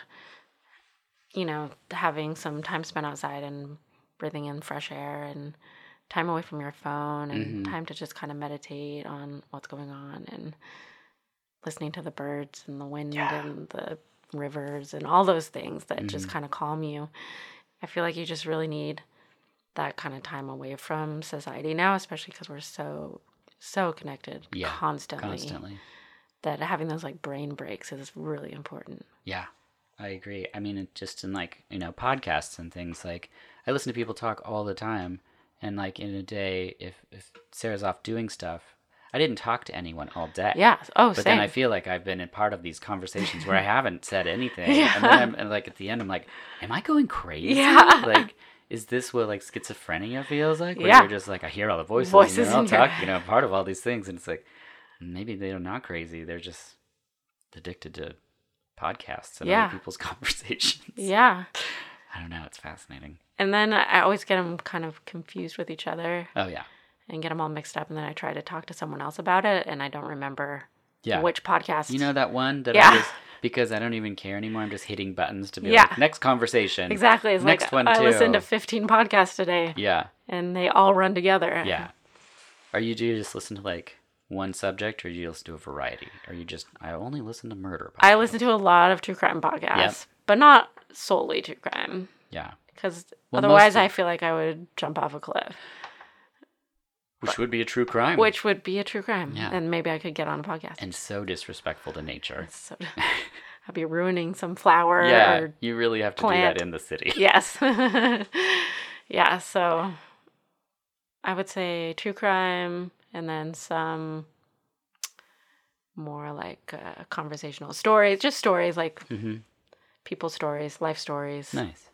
you know, having some time spent outside and breathing in fresh air and time away from your phone and Mm-hmm. time to just kind of meditate on what's going on and listening to the birds and the wind and the rivers and all those things that just Mm-hmm. kind of calm you. I feel like you just really need that kind of time away from society now, especially because we're so, so connected Yeah. constantly, Constantly. that having those like brain breaks is really important. Yeah, I agree. I mean, it just in like, you know, podcasts and things, like I listen to people talk all the time, and like in a day, if, if Sarah's off doing stuff, I didn't talk to anyone all day. Yeah. Oh, But same. then I feel like I've been a part of these conversations where I haven't said anything. Yeah. And then I'm and like at the end, I'm like, am I going crazy? Yeah. Like, is this what like schizophrenia feels like? Where Yeah. you're just like, I hear all the voices, Voices and they're all in your talking, head. you know, part of all these things. And it's like, maybe they're not crazy. They're just addicted to podcasts and Yeah. other people's conversations. yeah. I don't know. It's fascinating. And then I I always get them kind of confused with each other Oh, yeah. and get them all mixed up. And then I try to talk to someone else about it, and I don't remember Yeah. which podcast. You know that one that Yeah. I just, because I don't even care anymore, I'm just hitting buttons to be Yeah. like, next conversation. Exactly. It's Next like one, I too. listened to fifteen podcasts today, Yeah. and they all run together. Yeah. Are you, do you just listen to like one subject, or do you listen to a variety? Or you just, I only listen to murder podcasts? I listen to a lot of true crime podcasts, Yep. but not solely true crime, Yeah. because Well, otherwise most of- I feel like I would jump off a cliff, Which would be a true crime. which would be a true crime, Yeah. and maybe I could get on a podcast. And so disrespectful to nature. So I'd be ruining some flower. Yeah. Or, You really have to plant. do that in the city. yes. Yeah. So I would say true crime, and then some more like uh, conversational stories, just stories like Mm-hmm. people's stories, life stories, Nice.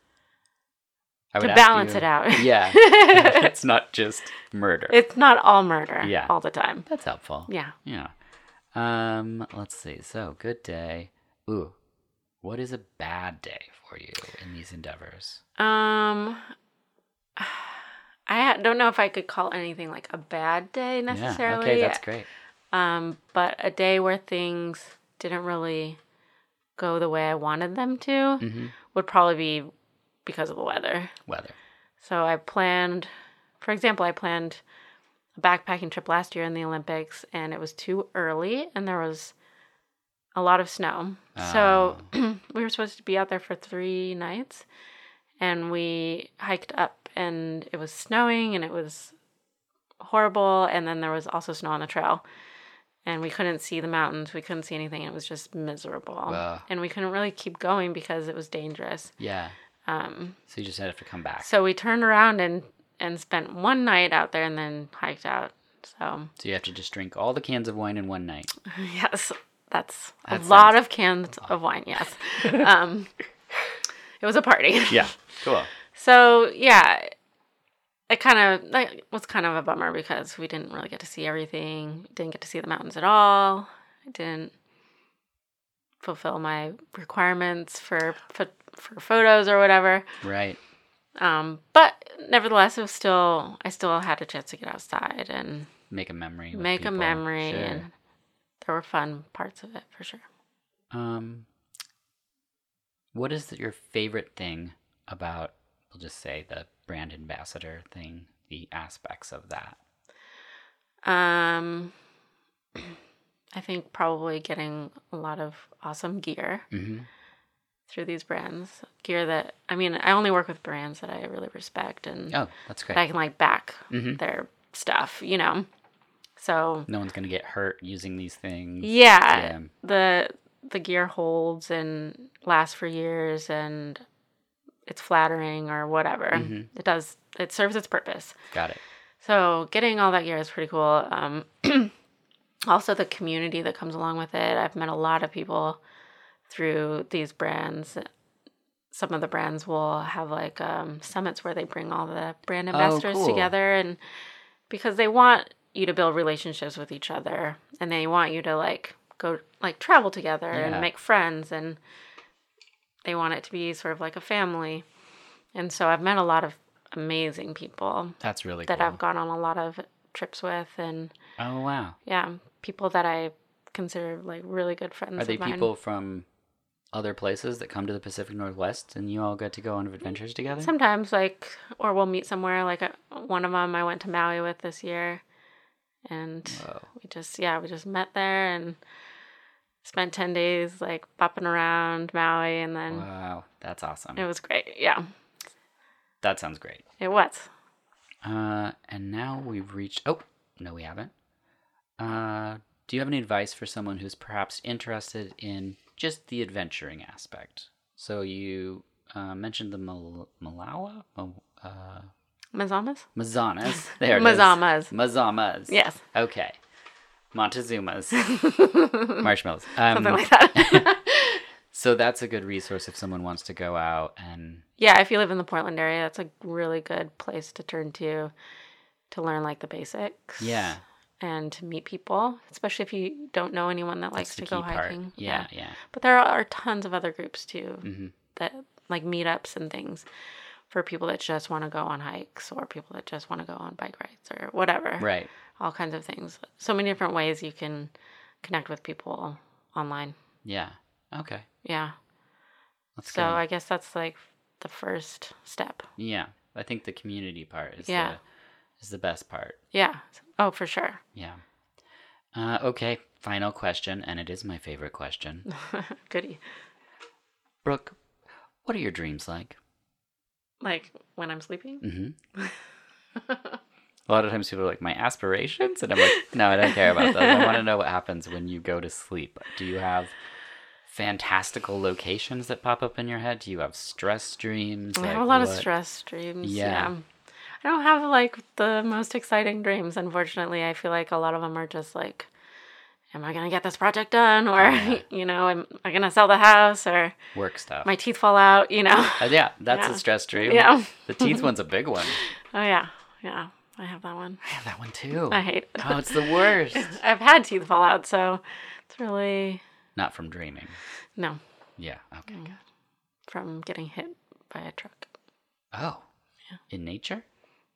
I to would ask balance you- it out. Yeah. It's not just murder. It's not all murder Yeah. all the time. That's helpful. Yeah. Yeah. Um, let's see. So, good day. Ooh. What is a bad day for you in these endeavors? Um, I ha- don't know if I could call anything like a bad day necessarily. Yeah, okay, that's great. Um, but a day where things didn't really go the way I wanted them to Mm-hmm. would probably be because of the weather. Weather. So I planned, for example, I planned a backpacking trip last year in the Olympics, and it was too early, and there was a lot of snow. So we were supposed to be out there for three nights, and we hiked up, and it was snowing, and it was horrible, and then there was also snow on the trail. And we couldn't see the mountains. We couldn't see anything. It was just miserable. Wow. And we couldn't really keep going because it was dangerous. Yeah. Um, So you just had to come back. so we turned around and, and spent one night out there and then hiked out. So, So you have to just drink all the cans of wine in one night. yes, that's a That lot sounds- of cans of wine, yes. um, it was a party. Yeah. Cool. So, yeah, it kind of like, was kind of a bummer because we didn't really get to see everything. Didn't get to see the mountains at all. I didn't fulfill my requirements for for, for photos or whatever. Right. Um, but nevertheless, it was still I still had a chance to get outside and Make a memory. with make a people. memory, Sure. and there were fun parts of it for sure. Um, what is your favorite thing about, we'll just say, the brand ambassador thing, the aspects of that? Um, I think probably getting a lot of awesome gear Mm-hmm. through these brands. Gear that, I mean, I only work with brands that I really respect and Oh, that's great. that I can like back Mhm. their stuff, you know? So, No one's going to get hurt using these things. yeah, Yeah. the the gear holds and lasts for years and it's flattering or whatever. Mhm. It does, it serves its purpose. Got it. So getting all that gear is pretty cool. Um, also, the community that comes along with it. I've met a lot of people through these brands. Some of the brands will have like um, summits where they bring all the brand ambassadors cool. together, and because they want you to build relationships with each other, and they want you to like go like travel together Yeah. and make friends, and they want it to be sort of like a family. And so I've met a lot of amazing people That's really that cool. I've gone on a lot of trips with, and Oh, wow. yeah, people that I consider like really good friends. Are they of mine. people from other places that come to the Pacific Northwest and you all get to go on adventures together? Sometimes, like, or we'll meet somewhere. Like, uh, one of them I went to Maui with this year, and Whoa. we just, yeah, we just met there and spent ten days, like, bopping around Maui, and then Wow. That's awesome. it was great. Yeah, That sounds great. it was. Uh, and now we've reached. Oh, no, we haven't. Uh, do you have any advice for someone who's perhaps interested in just the adventuring aspect? So you uh, mentioned the Mal- Malawa? Mal- uh, Mazamas? Mazanas. There it Mazamas. is. Mazamas. Yes. Okay. Montezumas. Marshmallows. Um, Something like that. So that's a good resource if someone wants to go out and. Yeah, if you live in the Portland area, that's a really good place to turn to to learn like the basics. Yeah. And to meet people, especially if you don't know anyone that likes That's to the go key part. hiking. Yeah, yeah. But there are tons of other groups too Mm-hmm. that like meetups and things for people that just want to go on hikes or people that just want to go on bike rides or whatever. Right. All kinds of things. So many different ways you can connect with people online. Yeah. Okay. Yeah. That's So good. I guess that's like the first step. Yeah, I think the community part is Yeah. the is the best part. Yeah. Oh, for sure. Yeah. Uh, okay, final question, and it is my favorite question. Goody. Brooke, what are your dreams like? Like when I'm sleeping? Mm-hmm. A lot of times people are like, my aspirations? And I'm like, no, I don't care about those. I want to know what happens when you go to sleep. Do you have fantastical locations that pop up in your head? Do you have stress dreams? I Like, have a lot of what- stress dreams. Yeah. Yeah. I don't have like the most exciting dreams, unfortunately. I feel like a lot of them are just like, am I going to get this project done? Or, Yeah. you know, am I going to sell the house? Or Work stuff. my teeth fall out, you know? Uh, yeah, that's Yeah. a stress dream. Yeah. The teeth one's a big one. Oh, yeah. Yeah. I have that one. I have that one too. I hate it. Oh, it's the worst. I've had teeth fall out, so it's really, Not from dreaming. no, Yeah. Okay. Mm. Good. from getting hit by a truck. Oh. In nature?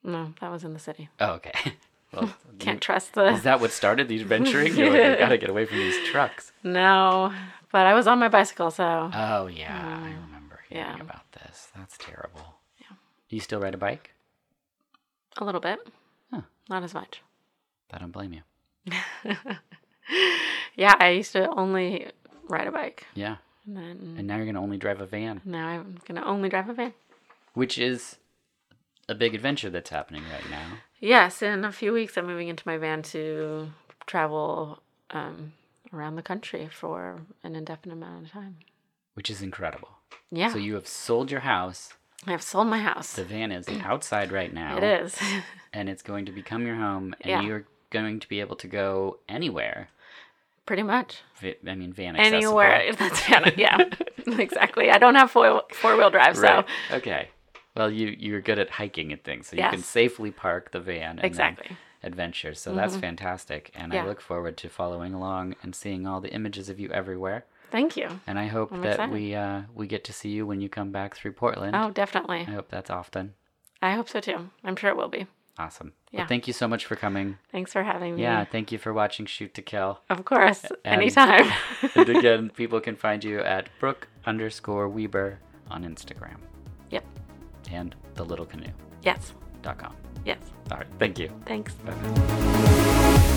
No, that was in the city. Oh, okay. Well, Can't you- trust the... Is that what started these venturing? You're like, I gotta get away from these trucks. No, but I was on my bicycle, so... Oh, yeah. I remember hearing yeah. about this. That's terrible. Yeah. Do you still ride a bike? A little bit. Huh. Not as much. I don't blame you. Yeah, I used to only ride a bike. Yeah. And then And now you're gonna only drive a van, now I'm going to only drive a van. which is a big adventure that's happening right now. Yes, in a few weeks I'm moving into my van to travel um, around the country for an indefinite amount of time. Which is incredible. Yeah. So you have sold your house. I've sold my house. The van is outside right now. It is. And it's going to become your home, and Yeah. you're going to be able to go anywhere. Pretty much. Vi- I mean, van accessible. Anywhere. That's van. Yeah, exactly. I don't have four, four-wheel drive, so... Right. Okay. Well, you, you're good at hiking and things, so you Yes. can safely park the van and Exactly. then adventure. So that's fantastic. And I Yeah. look forward to following along and seeing all the images of you everywhere. Thank you. And I hope I'm that excited. we uh, we get to see you when you come back through Portland. Oh, definitely. I hope that's often. I hope so, too. I'm sure it will be. Awesome. Yeah. Well, thank you so much for coming. Thanks for having me. Yeah, thank you for watching Shoot to Kill. Of course. And- Anytime. And again, people can find you at Brooke underscore Weber on Instagram Yep. and the little canoe Yes. dot com. Yes. All right. Thank you. Thanks. Bye.